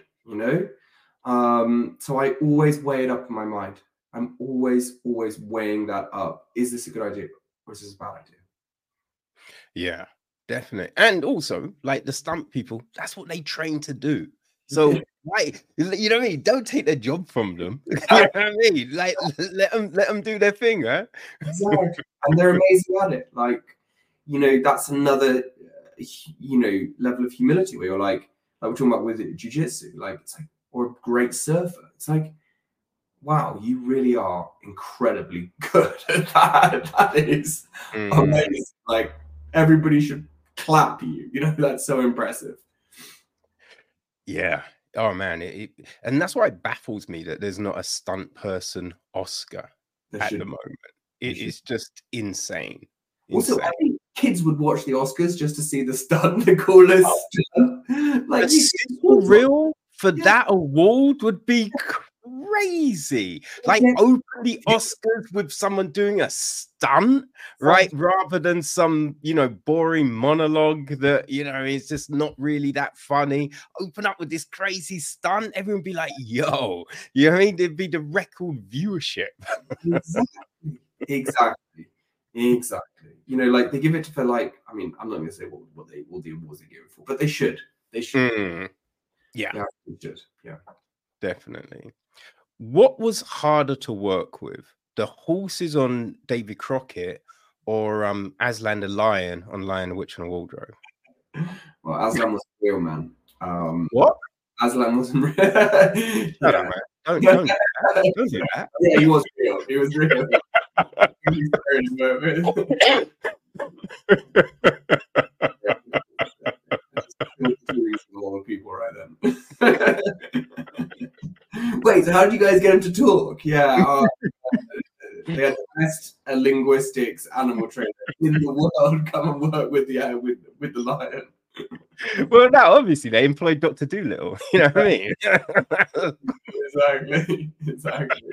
so I always weigh it up in my mind. I'm always weighing that up. Is this a good idea or is this a bad idea? Yeah, definitely. And also, like, the stunt people, that's what they train to do. So why, what I mean? Don't take their job from them. You know what I mean? Like, let them do their thing, right? Exactly. And they're amazing at it. Like, that's another level of humility where you're like we're talking about with jiu-jitsu, like, it's like, or a great surfer. It's like, wow, you really are incredibly good at that. That is amazing. Like, everybody should clap you. That's so impressive. Yeah. Oh man, and that's why it baffles me that there's not a stunt person Oscar at the moment. It is just insane. Also, I think kids would watch the Oscars just to see the stunt, the coolest stunt. Like, real for that award would be crazy. Like, open the Oscars with someone doing a stunt, right? Rather than some, boring monologue that, is just not really that funny. Open up with this crazy stunt. Everyone would be like, yo, you know what I mean? There'd be the record viewership. Exactly. Like, they give it for, like, I mean, I'm not going to say what the awards they give it for, but they should. Yeah, they should. Yeah, definitely. What was harder to work with, the horses on Davy Crockett or Aslan the Lion on Lion, the Witch and the Wardrobe? Well, Aslan was real, man. What? Aslan wasn't real. Shut up, man. Don't do that. Yeah, he was real. He was real. A lot of people right then. Wait, so how did you guys get him to talk? Yeah, they had the best linguistics animal trainer in the world come and work with the lion. Well, no, obviously they employed Dr. Dolittle. You know what I mean? Exactly.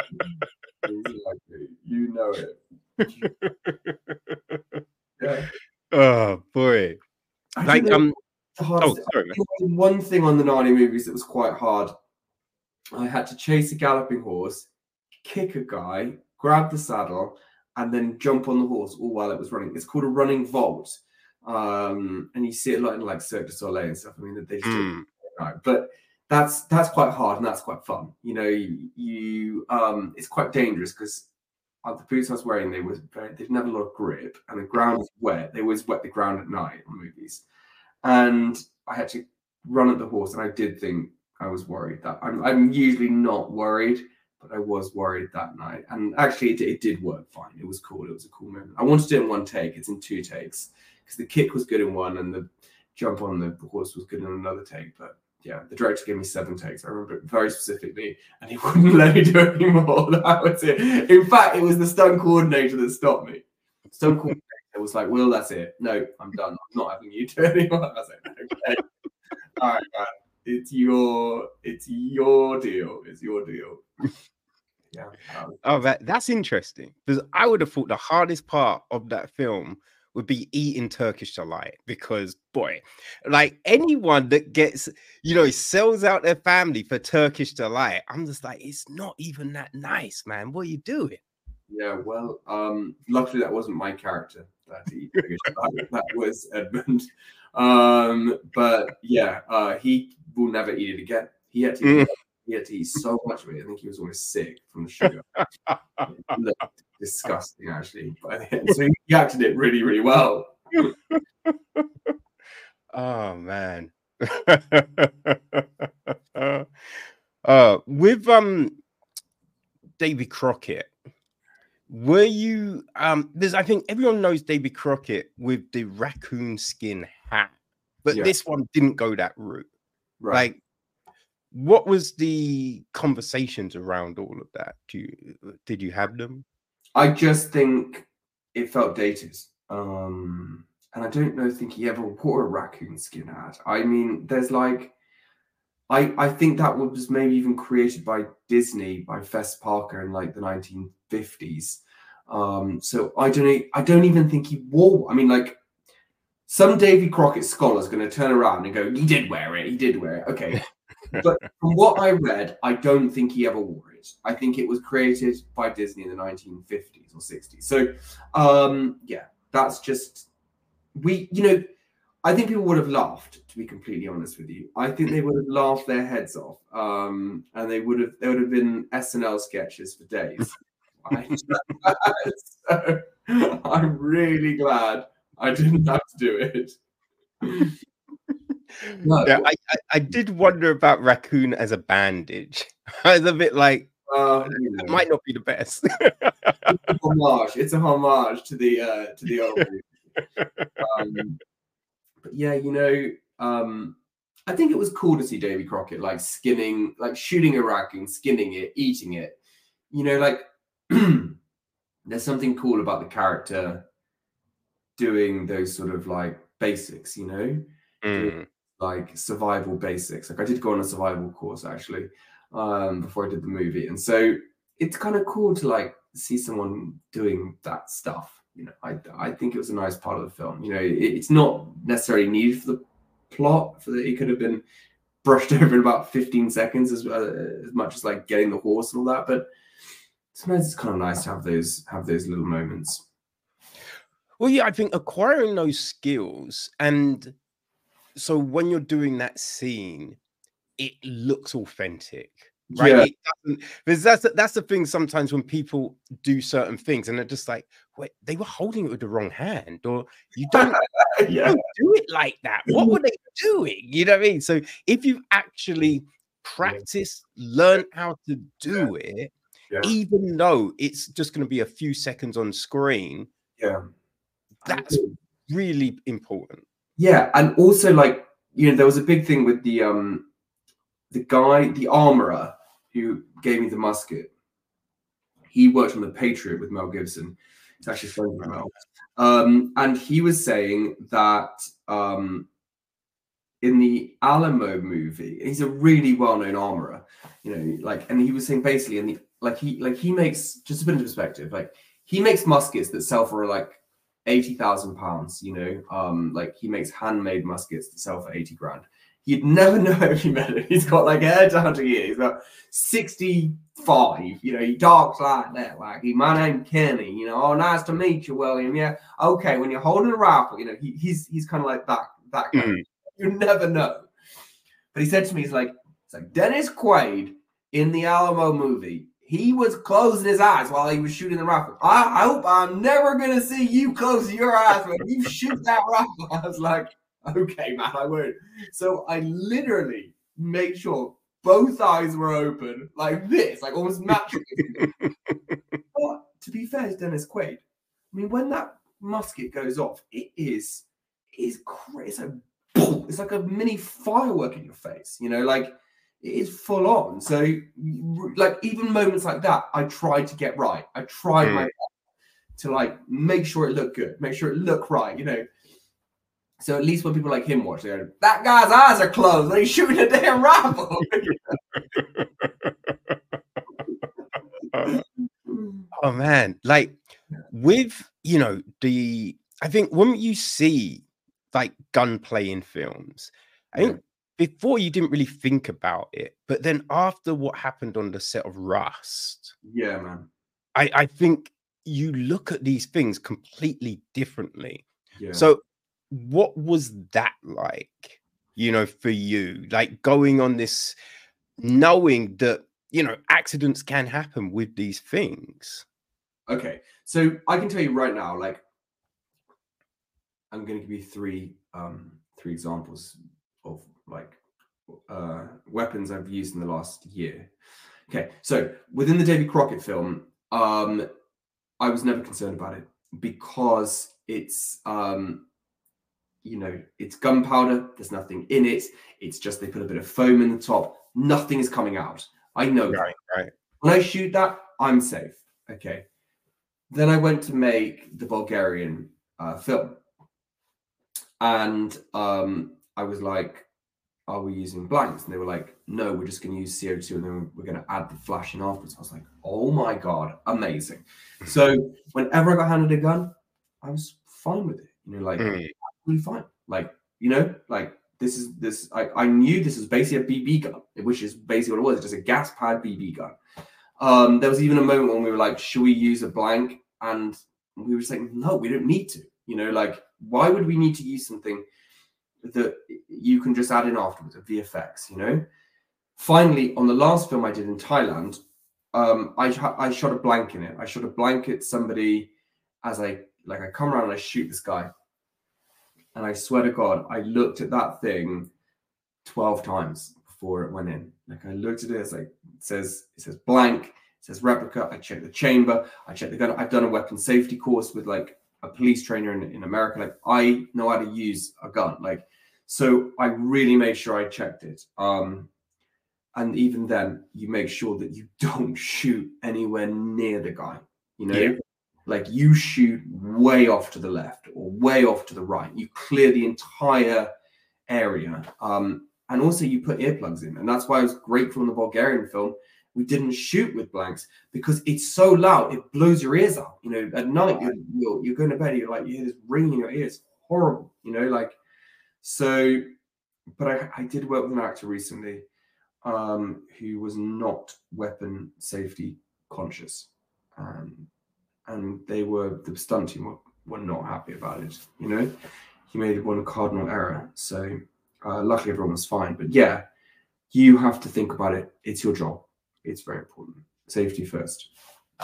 You know it. Yeah. Oh boy. Like sorry, one thing on the Narnia movies that was quite hard. I had to chase a galloping horse, kick a guy, grab the saddle, and then jump on the horse all while it was running. It's called a running vault. And you see it a lot in like Cirque du Soleil and stuff. I mean, they just do it, but that's quite hard and that's quite fun. It's quite dangerous because the boots I was wearing, they didn't have a lot of grip, and the ground was wet. They always wet the ground at night on movies, and I had to run at the horse, and I did think I was worried. That I'm usually not worried, but I was worried that night. And actually, it did work fine. It was cool. It was a cool moment. I wanted to do it in one take. It's in 2 takes because the kick was good in one and the jump on the horse was good in another take. But yeah, the director gave me 7 takes. I remember it very specifically, and he wouldn't let me do it anymore. That was it. In fact, it was the stunt coordinator that stopped me. Stunt coordinator was like, "Will, that's it. No, I'm done. I'm not having you do it anymore." I was like, "Okay, all right, man. It's your deal. It's your deal." Yeah. Oh, that's interesting, because I would have thought the hardest part of that film would be eating Turkish delight, because boy, like anyone that gets, sells out their family for Turkish delight, I'm just like, it's not even that nice, man. What are you doing? Yeah, well, luckily that wasn't my character that he that was Edmund. But yeah, he will never eat it again. He had to eat so much of it. I think he was almost sick from the sugar. It looked disgusting, actually. But so he acted it really, really well. Oh man. With Davy Crockett, were you I think everyone knows Davy Crockett with the raccoon skin hat, but this one didn't go that route. Right. Like, what was the conversations around all of that? Did you have them? I just think it felt dated. And I don't think he ever wore a raccoon skin hat. I mean, there's like, I think that was maybe even created by Disney, by Fess Parker in like the 1950s. So I don't even think he wore. I mean, like, some Davy Crockett scholar's going to turn around and go, "He did wear it. He did wear it." Okay. But from what I read, I don't think he ever wore it. I think it was created by Disney in the 1950s or 60s. So, yeah, that's just, I think people would have laughed, to be completely honest with you. I think they would have laughed their heads off. And there would have been SNL sketches for days. So I'm really glad I didn't have to do it. No. Yeah, I did wonder about raccoon as a bandage. I was a bit like, it might not be the best. It's a homage to the old movie. But yeah, I think it was cool to see Davy Crockett like skinning, like shooting a raccoon, skinning it, eating it. Like there's something cool about the character doing those sort of like basics, like survival basics. Like I did go on a survival course actually before I did the movie, and so it's kind of cool to like see someone doing that stuff. I think it was a nice part of the film. It's not necessarily needed for the plot. It could have been brushed over in about 15 seconds as much as like getting the horse and all that. But sometimes it's kind of nice to have those little moments. Well, yeah, I think acquiring those skills, and so when you're doing that scene, it looks authentic, right? Yeah. It doesn't, because that's the thing. Sometimes when people do certain things and they're just like, wait, they were holding it with the wrong hand, or you don't, you don't do it like that. What were they doing? You know what I mean? So if you actually practice, learn how to do it, even though it's just going to be a few seconds on screen, that's really important. Yeah, and also like there was a big thing with the armorer who gave me the musket. He worked on The Patriot with Mel Gibson. It's actually friends with Mel. And he was saying that in the Alamo movie, he's a really well-known armorer, and he was saying basically he makes, just to put into perspective, like he makes muskets that sell for like £80,000, like he makes handmade muskets that sell for 80 grand. You'd never know if you met him. He's got like hair down to here. He's about 65. He talks like that. Like, my name's Kenny. Oh, nice to meet you, William. Yeah, okay. When you're holding a rifle, he's kind of like that guy. You never know. But he said to me, it's like Dennis Quaid in the Alamo movie. He was closing his eyes while he was shooting the rifle. I hope I'm never gonna see you close your eyes when you shoot that rifle. I was like, okay, man, I won't. So I literally made sure both eyes were open, like this, like almost matching. But to be fair to Dennis Quaid, I mean, when that musket goes off, it is crazy. It's like a mini firework in your face, you know, like it is full on. So, like, even moments like that, I tried to get right. I tried my best to like make sure it looked good, make sure it looked right, you know. So at least when people like him watch, they go, that guy's eyes are closed when he's shooting a damn rifle. Oh man, like with, you know, I think when you see like gunplay in films, I think before you didn't really think about it, but then after what happened on the set of Rust, yeah, man, I think you look at these things completely differently. yeah. So what was that like, you know, for you, like going on this, knowing that, you know, accidents can happen with these things? Okay, so I can tell you right now, like, I'm going to give you three examples of like weapons I've used in the last year. Okay, so within the Davy Crockett film, I was never concerned about it because it's you know, it's gunpowder. There's nothing in it. It's just they put a bit of foam in the top. Nothing is coming out. I know that. Right. When I shoot that, I'm safe. Okay. Then I went to make the Bulgarian film. And I was like, are we using blanks? And they were like, no, we're just going to use CO2 and then we're going to add the flashing afterwards. I was like, oh my God, amazing. So whenever I got handed a gun, I was fine with it. You know, like, absolutely fine. Like, you know, like I knew this was basically a BB gun, which is basically what it was, just a gas pad BB gun. There was even a moment when we were like, should we use a blank? And we were saying, no, we don't need to. You know, like, why would we need to use something that you can just add in afterwards, a VFX, you know? Finally, on the last film I did in Thailand, I shot a blank in it. I shot a blank at somebody as I come around and I shoot this guy. And I swear to God, I looked at that thing 12 times before it went in. Like, I looked at it, it's like, it says blank, it says replica. I checked the chamber, I checked the gun. I've done a weapon safety course with like a police trainer in America. Like, I know how to use a gun. Like, so I really made sure I checked it. And even then, you make sure that you don't shoot anywhere near the guy, you know? Yeah. Like, you shoot way off to the left or way off to the right. You clear the entire area. And also you put earplugs in. And that's why I was grateful in the Bulgarian film we didn't shoot with blanks, because it's so loud, it blows your ears out. You know, at night, you're going to bed, you hear this ringing in your ears. Horrible, you know, like, so, but I did work with an actor recently who was not weapon safety conscious. And the stunt team were not happy about it. You know, he made one cardinal error. So luckily everyone was fine. But yeah, you have to think about it. It's your job. It's very important. Safety first.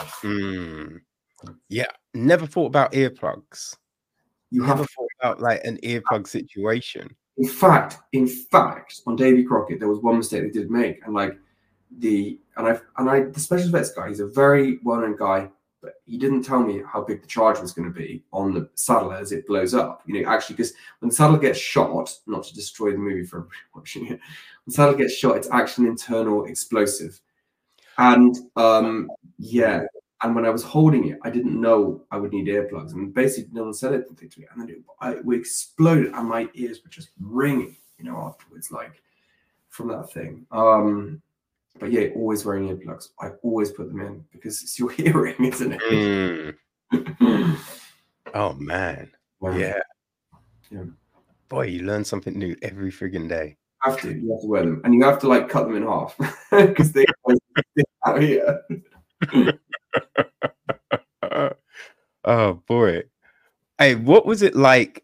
Yeah, never thought about earplugs. You never thought about like an earplug situation. In fact, on Davy Crockett, there was one mistake they did make, and like the special effects guy, he's a very well-known guy, but he didn't tell me how big the charge was going to be on the saddle as it blows up. You know, actually, because when the saddle gets shot, not to destroy the movie for watching it, when the saddle gets shot, it's actually an internal explosive. And yeah, and when I was holding it, I didn't know I would need earplugs, and basically no one said anything to me, and then it exploded, and my ears were just ringing, you know, afterwards, like from that thing. But yeah, always wearing earplugs. I always put them in because it's your hearing, isn't it? Oh man, yeah. Boy, you learn something new every friggin' day. You have to wear them, and you have to like cut them in half because they out here. Oh boy. Hey, what was it like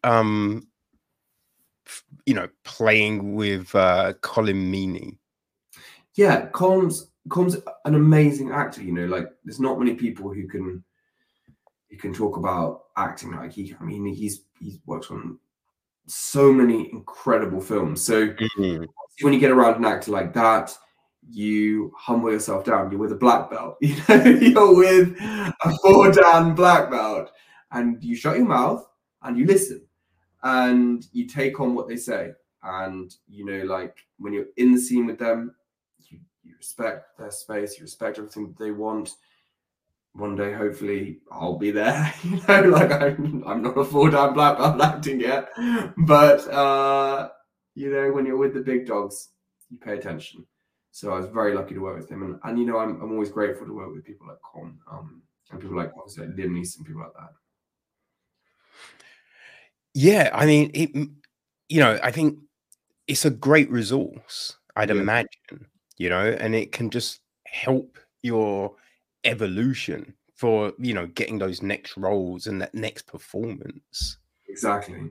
you know, playing with Colm Meaney? Yeah, Colm's an amazing actor, you know, like there's not many people who can talk about acting like he. I mean, he's worked on so many incredible films. So when you get around an actor like that, you humble yourself down. You're with a black belt, you know, you're with a 4-dan black belt, and you shut your mouth and you listen and you take on what they say. And, you know, like when you're in the scene with them, you respect their space, you respect everything that they want. One day, hopefully, I'll be there. You know, like I'm not a 4-dan black belt acting yet, but you know, when you're with the big dogs, you pay attention. So I was very lucky to work with him, and you know, I'm always grateful to work with people like Con, and people like obviously like Liam Neeson, people like that. Yeah, I mean, you know, I think it's a great resource, I'd Yeah. imagine, you know, and it can just help your evolution for, you know, getting those next roles and that next performance. Exactly.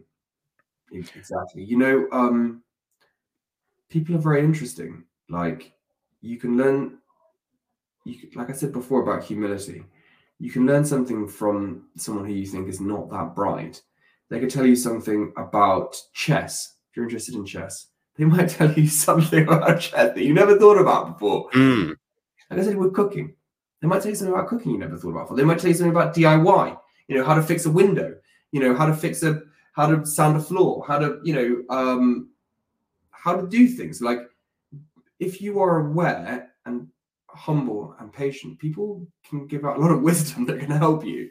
You know, people are very interesting. Like you can learn, like I said before about humility, you can learn something from someone who you think is not that bright. They could tell you something about chess. If you're interested in chess, they might tell you something about chess that you never thought about before. Mm. Like I said with cooking, they might tell you something about cooking you never thought about before. They might tell you something about DIY, you know, how to fix a window, you know, how to sound a floor, how to, you know, how to do things. Like if you are aware and humble and patient, people can give out a lot of wisdom that can help you.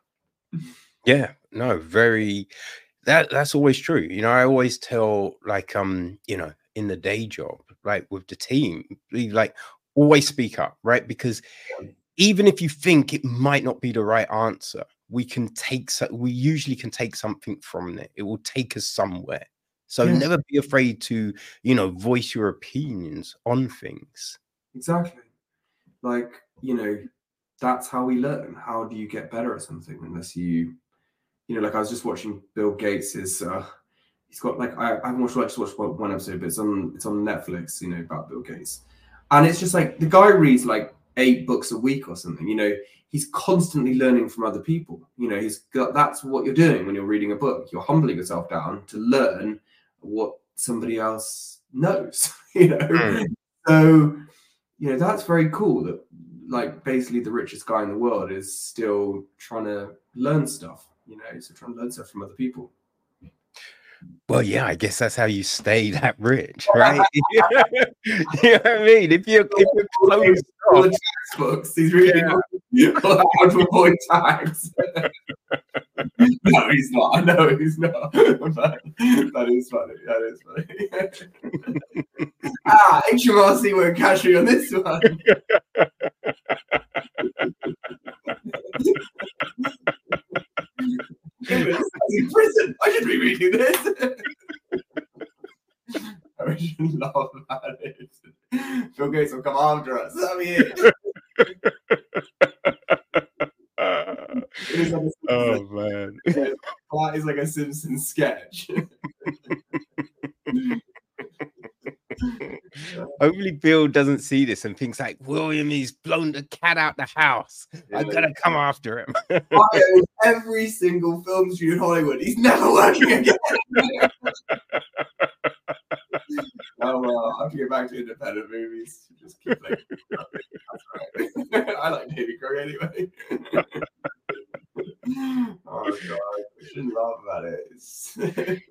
Yeah, no, very that's always true. You know, I always tell like you know, in the day job, like with the team, we like always speak up, right? Because even if you think it might not be the right answer, we usually can take something from it. It will take us somewhere. So Yeah. never be afraid to, you know, voice your opinions on things. Exactly. Like, you know, that's how we learn. How do you get better at something unless you know, like I was just watching Bill Gates's he's got like I haven't just watched one episode, but it's on Netflix, you know, about Bill Gates. And it's just like the guy reads like 8 books a week or something, you know, he's constantly learning from other people. You know, that's what you're doing when you're reading a book. You're humbling yourself down to learn what somebody else knows, you know. Mm. So, you know, that's very cool that like basically the richest guy in the world is still trying to learn stuff, you know, so trying to learn stuff from other people. Well, yeah, I guess that's how you stay that rich, right? You know what I mean? If you're closed All off, the textbooks, he's reading all how to avoid tax. No, he's not. I know he's not. But that is funny. That is funny. HMRC won't catch me on this one. In prison. I should be reading this. I should laugh about it. Bill Gates will come after us. That'll be it. Oh man. That is like a Simpsons sketch. Hopefully Bill doesn't see this and thinks like, William, he's blown the cat out the house. Yeah. I'm gonna come after him. Every single film studio in Hollywood, he's never working again. Oh well, I have to get back to independent movies. Just keep like, that's right. I like Davy Crockett anyway. Oh god, I shouldn't laugh about it.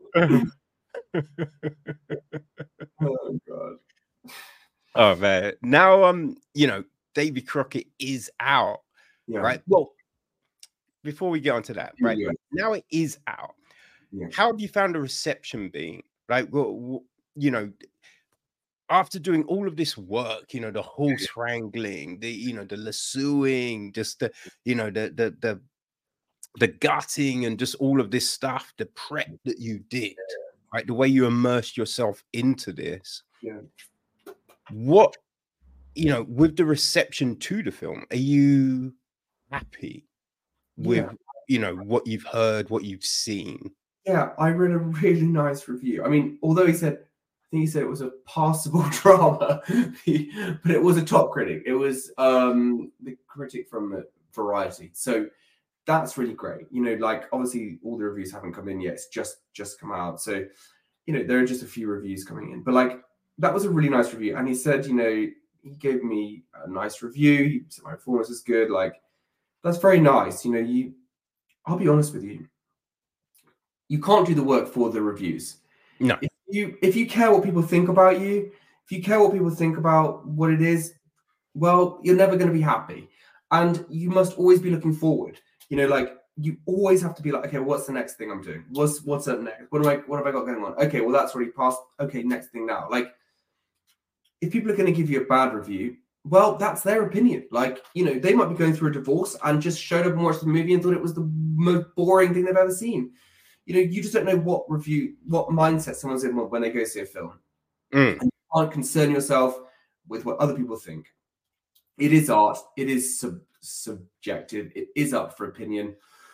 Oh god. Oh man. Now you know, Davy Crockett is out. Yeah. Right. Well, before we get onto that, right? Yeah. Now it is out. Yeah. How have you found the reception being? Like, well, you know, after doing all of this work, you know, the horse wrangling, the, you know, the lassoing, just the, you know, the gutting and just all of this stuff, the prep that you did, right? The way you immersed yourself into this. Yeah. What, you know, with the reception to the film, are you happy with, you know, what you've heard, what you've seen? Yeah, I read a really nice review. I mean, although I think he said it was a passable drama, but it was a top critic. It was the critic from Variety. So that's really great. You know, like obviously all the reviews haven't come in yet. It's just come out. So, you know, there are just a few reviews coming in. But like that was a really nice review. And he said, you know, he gave me a nice review. He said my performance is good. Like, that's very nice. You know, I'll be honest with you. You can't do the work for the reviews. No. If you care what people think about you, if you care what people think about what it is, well, you're never going to be happy. And you must always be looking forward. You know, like, you always have to be like, okay, what's the next thing I'm doing? What's up next? What have I got going on? Okay, well, that's already passed. Okay, next thing now. Like, if people are going to give you a bad review, well, that's their opinion. Like, you know, they might be going through a divorce and just showed up and watched the movie and thought it was the most boring thing they've ever seen. You know, you just don't know what mindset someone's in when they go see a film. And you can't concern yourself with what other people think. It is art. It is subjective. It is up for opinion.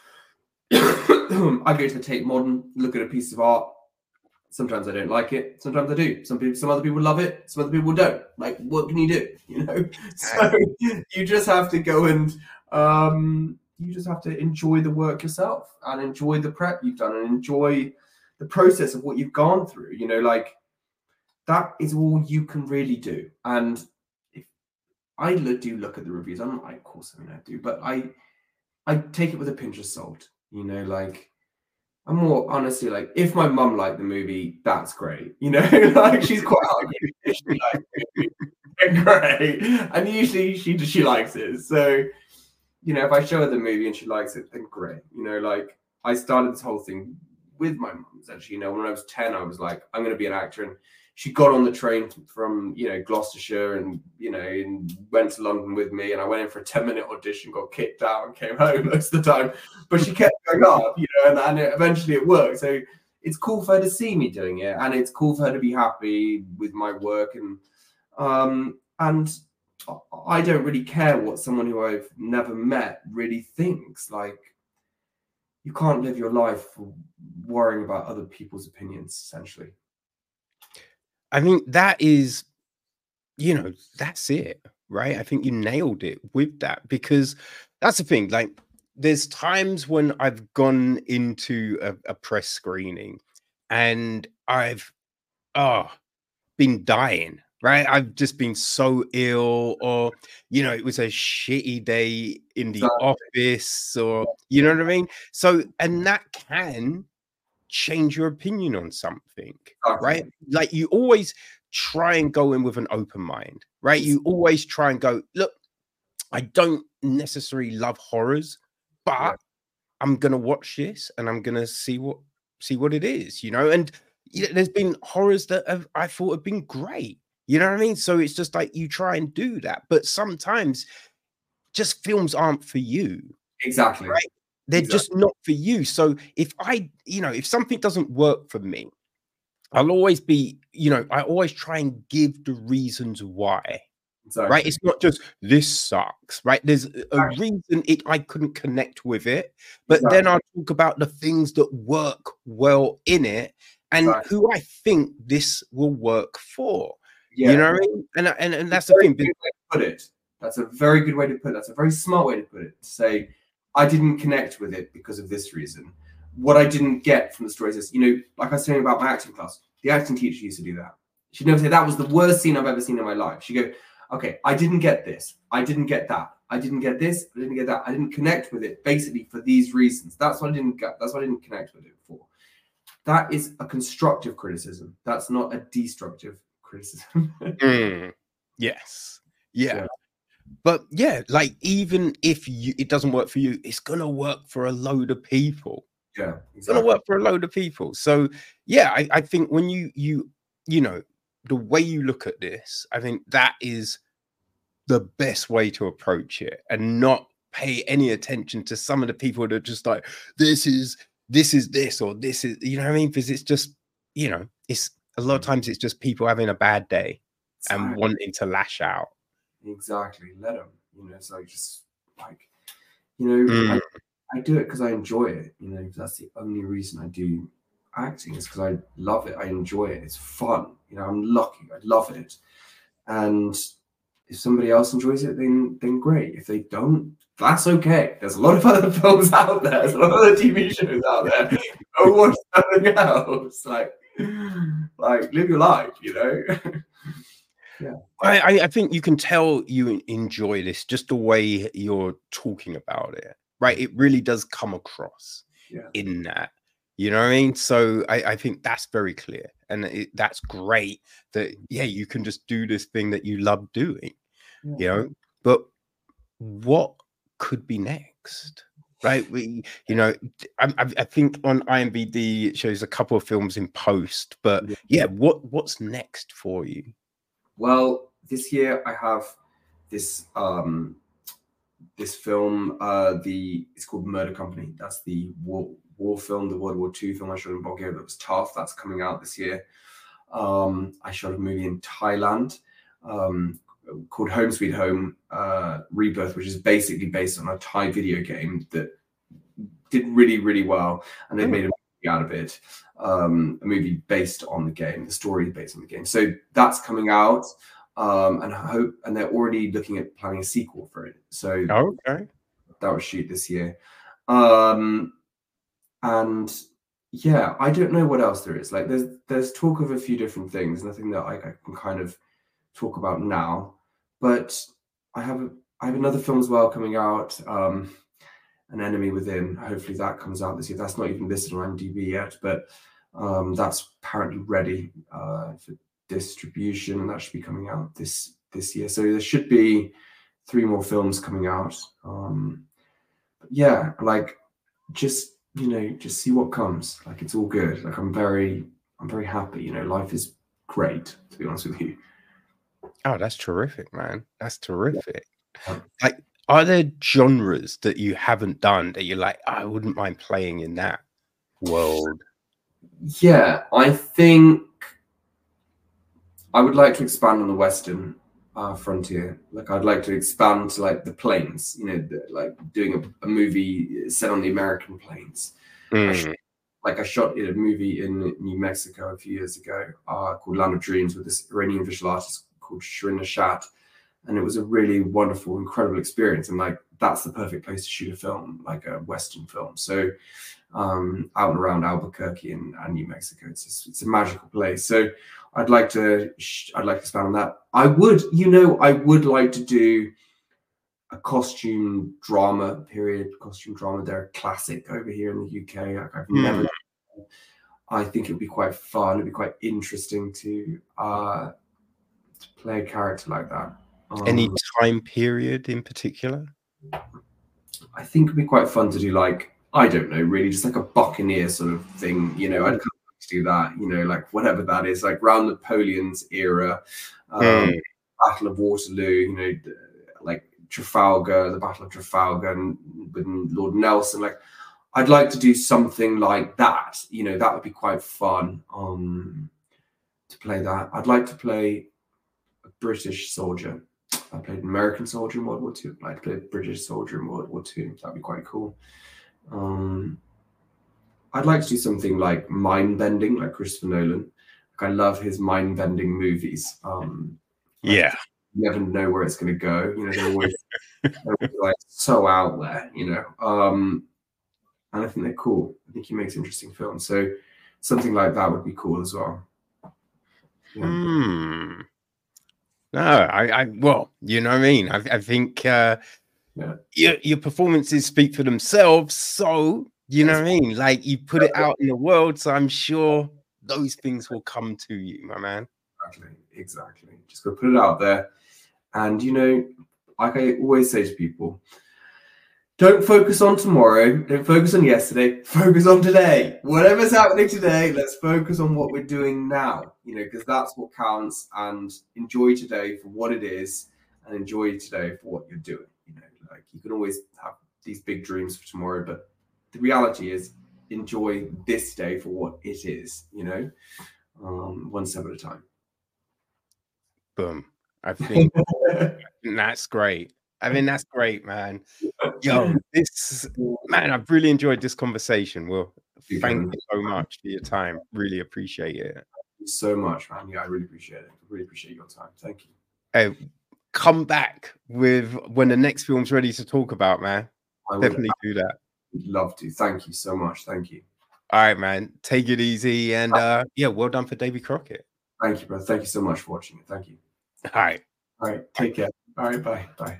I go to the Tate Modern, look at a piece of art. Sometimes I don't like it. Sometimes I do. Some other people love it. Some other people don't. Like, what can you do? You know. So you just have to go and you just have to enjoy the work yourself and enjoy the prep you've done and enjoy the process of what you've gone through. You know, like, that is all you can really do. And if I do look at the reviews, I'm not, of course, I mean, I do, but I take it with a pinch of salt. You know, like, I'm more honestly like, if my mum liked the movie, that's great. You know, like, she's quite hungry. She likes the movie, great. And usually she likes it. So, you know, if I show her the movie and she likes it, then great. You know, like, I started this whole thing with my mum. Essentially, you know, when I was 10, I was like, I'm going to be an actor. And she got on the train from, you know, Gloucestershire and, you know, and went to London with me. And I went in for a 10-minute audition, got kicked out and came home most of the time. But she kept going up, you know, and eventually it worked. So it's cool for her to see me doing it. And it's cool for her to be happy with my work. And I don't really care what someone who I've never met really thinks. Like, you can't live your life worrying about other people's opinions, essentially. I think that is, you know, that's it, right? I think you nailed it with that, because that's the thing. Like, there's times when I've gone into a press screening and I've been dying, right? I've just been so ill, or, you know, it was a shitty day in the office, or, you know what I mean? So, and that can change your opinion on something, right? Like, you always try and go in with an open mind, right? You always try and go, look, I don't necessarily love horrors, but I'm gonna watch this and I'm gonna see what it is, you know. And you know, there's been horrors that I thought have been great, you know what I mean? So it's just like, you try and do that, but sometimes just films aren't for you. Exactly. Right? They're just not for you. So if if something doesn't work for me, I'll always be, you know, I always try and give the reasons why. Exactly. Right? It's not just, this sucks, right? There's a reason I couldn't connect with it, but then I'll talk about the things that work well in it and who I think this will work for. Yeah. You know what I mean? And that's the thing. Put it. That's a very good way to put it. That's a very smart way to put it. To say, I didn't connect with it because of this reason. What I didn't get from the stories is, you know, like I was saying about my acting class, the acting teacher used to do that. She'd never say, that was the worst scene I've ever seen in my life. She'd go, okay, I didn't get this. I didn't get that. I didn't get this. I didn't get that. I didn't connect with it basically for these reasons. That's what I didn't get. That's what I didn't connect with it for. That is a constructive criticism. That's not a destructive criticism. Yes. Yeah. But yeah, like, even if it doesn't work for you, it's gonna work for a load of people. Yeah, exactly. It's gonna work for a load of people. So yeah, I think when you know, the way you look at this, I think that is the best way to approach it, and not pay any attention to some of the people that are just like, this is this, or this is, you know what I mean? Because it's just, you know, it's a lot of times it's just people having a bad day and wanting to lash out. Exactly. Let them, you know. So just like, you know, I do it because I enjoy it, you know. That's the only reason I do acting, is because I love it. I enjoy it. It's fun, you know. I'm lucky. I love it. And if somebody else enjoys it, then great. If they don't, that's okay. There's a lot of other films out there. There's a lot of other TV shows out there. Go watch something else. Like live your life, you know. Yeah. I think you can tell you enjoy this just the way you're talking about it, right? It really does come across in that, you know what I mean? So I think that's very clear, and that's great that you can just do this thing that you love doing, you know. But what could be next? Right, I think on IMDb it shows a couple of films in post, but what's next for you? Well, this year I have this this film. It's called Murder Company. That's the war film, the World War II film I shot in Bulgaria. That was tough. That's coming out this year. I shot a movie in Thailand called Home Sweet Home Rebirth, which is basically based on a Thai video game that did really, really well, and they've made a movie out of it. A movie based on the game, the story based on the game. So that's coming out, and they're already looking at planning a sequel for it. So okay, that will shoot this year. And yeah, I don't know what else there is. Like there's talk of a few different things, nothing that I can kind of talk about now. But I have another film as well coming out, An Enemy Within. Hopefully that comes out this year. That's not even listed on IMDb yet, but that's apparently ready for distribution, and that should be coming out this year. So there should be 3 more films coming out. Yeah, like just see what comes. Like it's all good. Like I'm very happy. Life is great, to be honest with you. Oh, that's terrific, man. That's terrific. Like, are there genres that you haven't done that you're like, I wouldn't mind playing in that world? Yeah, I think I would like to expand on the Western frontier. Like I'd like to expand to like the plains, like doing a movie set on the American plains. I shot a movie in New Mexico a few years ago called Land of Dreams with this Iranian visual artist called Shirin Nashat. And it was a really wonderful, incredible experience. And like, that's the perfect place to shoot a film, like a Western film. So out and around Albuquerque and New Mexico, it's a magical place. So I'd like to expand on that. I would like to do a costume drama. They're a classic over here in the UK. I've never. I think it would be quite fun. It'd be quite interesting to play a character like that. Any time period in particular? I think it'd be quite fun to do, like, I don't know, really, just like a Buccaneer sort of thing. I'd kind of like to do that, like whatever that is, like around Napoleon's era, Battle of Waterloo, like Trafalgar, the Battle of Trafalgar, and with Lord Nelson. Like, I'd like to do something like that. That would be quite fun to play that. I'd like to play a British soldier. I played an American soldier in World War II. I'd like to play a British soldier in World War II. That'd be quite cool. I'd like to do something like mind-bending, like Christopher Nolan. Like, I love his mind-bending movies. You never know where it's going to go. They're always like so out there. And I think they're cool. I think he makes interesting films. So something like that would be cool as well. Yeah. No, well, you know what I mean? I think your performances speak for themselves. So, you know what I mean? Like, you put it out in the world. So I'm sure those things will come to you, my man. Exactly. Just got to put it out there. And, like I always say to people, don't focus on tomorrow. Don't focus on yesterday. Focus on today. Whatever's happening today, let's focus on what we're doing now, because that's what counts. And enjoy today for what it is, and enjoy today for what you're doing. Like, you can always have these big dreams for tomorrow, but the reality is enjoy this day for what it is, one step at a time. Boom. I think that's great. I mean, that's great, man. Yo, I've really enjoyed this conversation. Well, thank you so much for your time. Really appreciate it. Thank you so much, man. Yeah, I really appreciate it. I really appreciate your time. Thank you. Hey, come back with when the next film's ready to talk about, man. Definitely do that. We'd love to. Thank you so much. Thank you. All right, man. Take it easy. And well done for Davy Crockett. Thank you, brother. Thank you so much for watching it. Thank you. All right. All right. Take care. All right. Bye. Bye.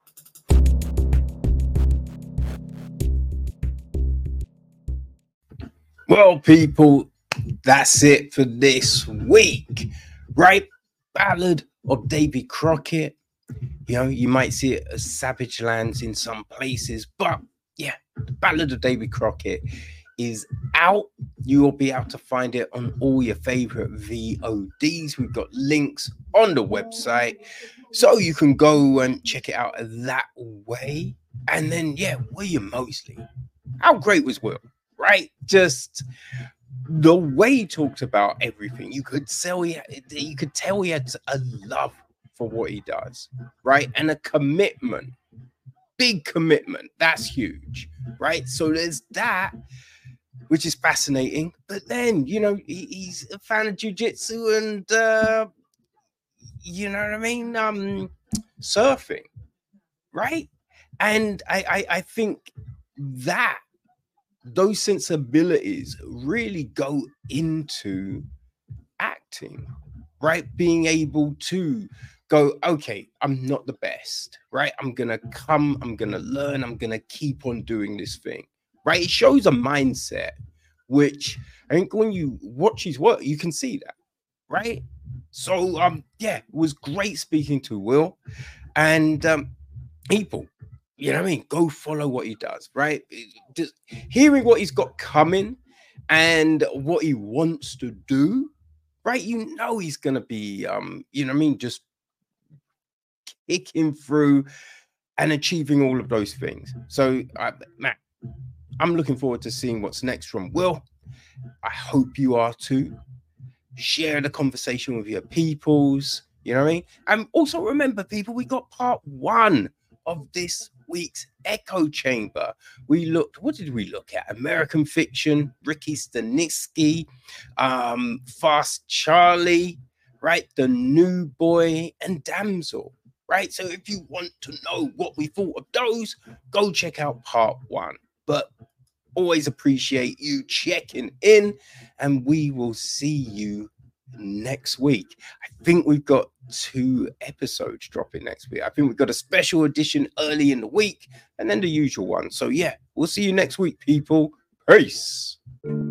Well, people, that's it for this week, right? Ballad of Davy Crockett. You know, you might see it as Savage Lands in some places, but yeah, the Ballad of Davy Crockett is out. You will be able to find it on all your favorite VODs. We've got links on the website, so you can go and check it out that way. And then, yeah, William Moseley. How great was Will? Right? Just the way he talked about everything, you could tell he had a love for what he does, right? And a commitment, big commitment. That's huge, right? So there's that, which is fascinating. But then, you know, he's a fan of jiu-jitsu and you know what I mean? Surfing, right? And I think that those sensibilities really go into acting, right? Being able to go, okay, I'm not the best, right? I'm gonna learn, I'm gonna keep on doing this thing, right? It shows a mindset, which I think when you watch his work, you can see that, right? So yeah, it was great speaking to Will. And people, you know what I mean? Go follow what he does, right? Just hearing what he's got coming and what he wants to do, right? You know he's gonna be you know what I mean, just kicking through and achieving all of those things. So Matt, I'm looking forward to seeing what's next from Will. I hope you are too. Share the conversation with your peoples, you know what I mean? And also remember, people, we got part 1 of this week's Echo Chamber. What did we look at? American Fiction, Ricky Staniski, Fast Charlie, right? The New Boy, and Damsel, right? So if you want to know what we thought of those, go check out part 1. But always appreciate you checking in, and we will see you next week. I think we've got 2 episodes dropping next week. I think we've got a special edition early in the week and then the usual one. So yeah, we'll see you next week, people. Peace.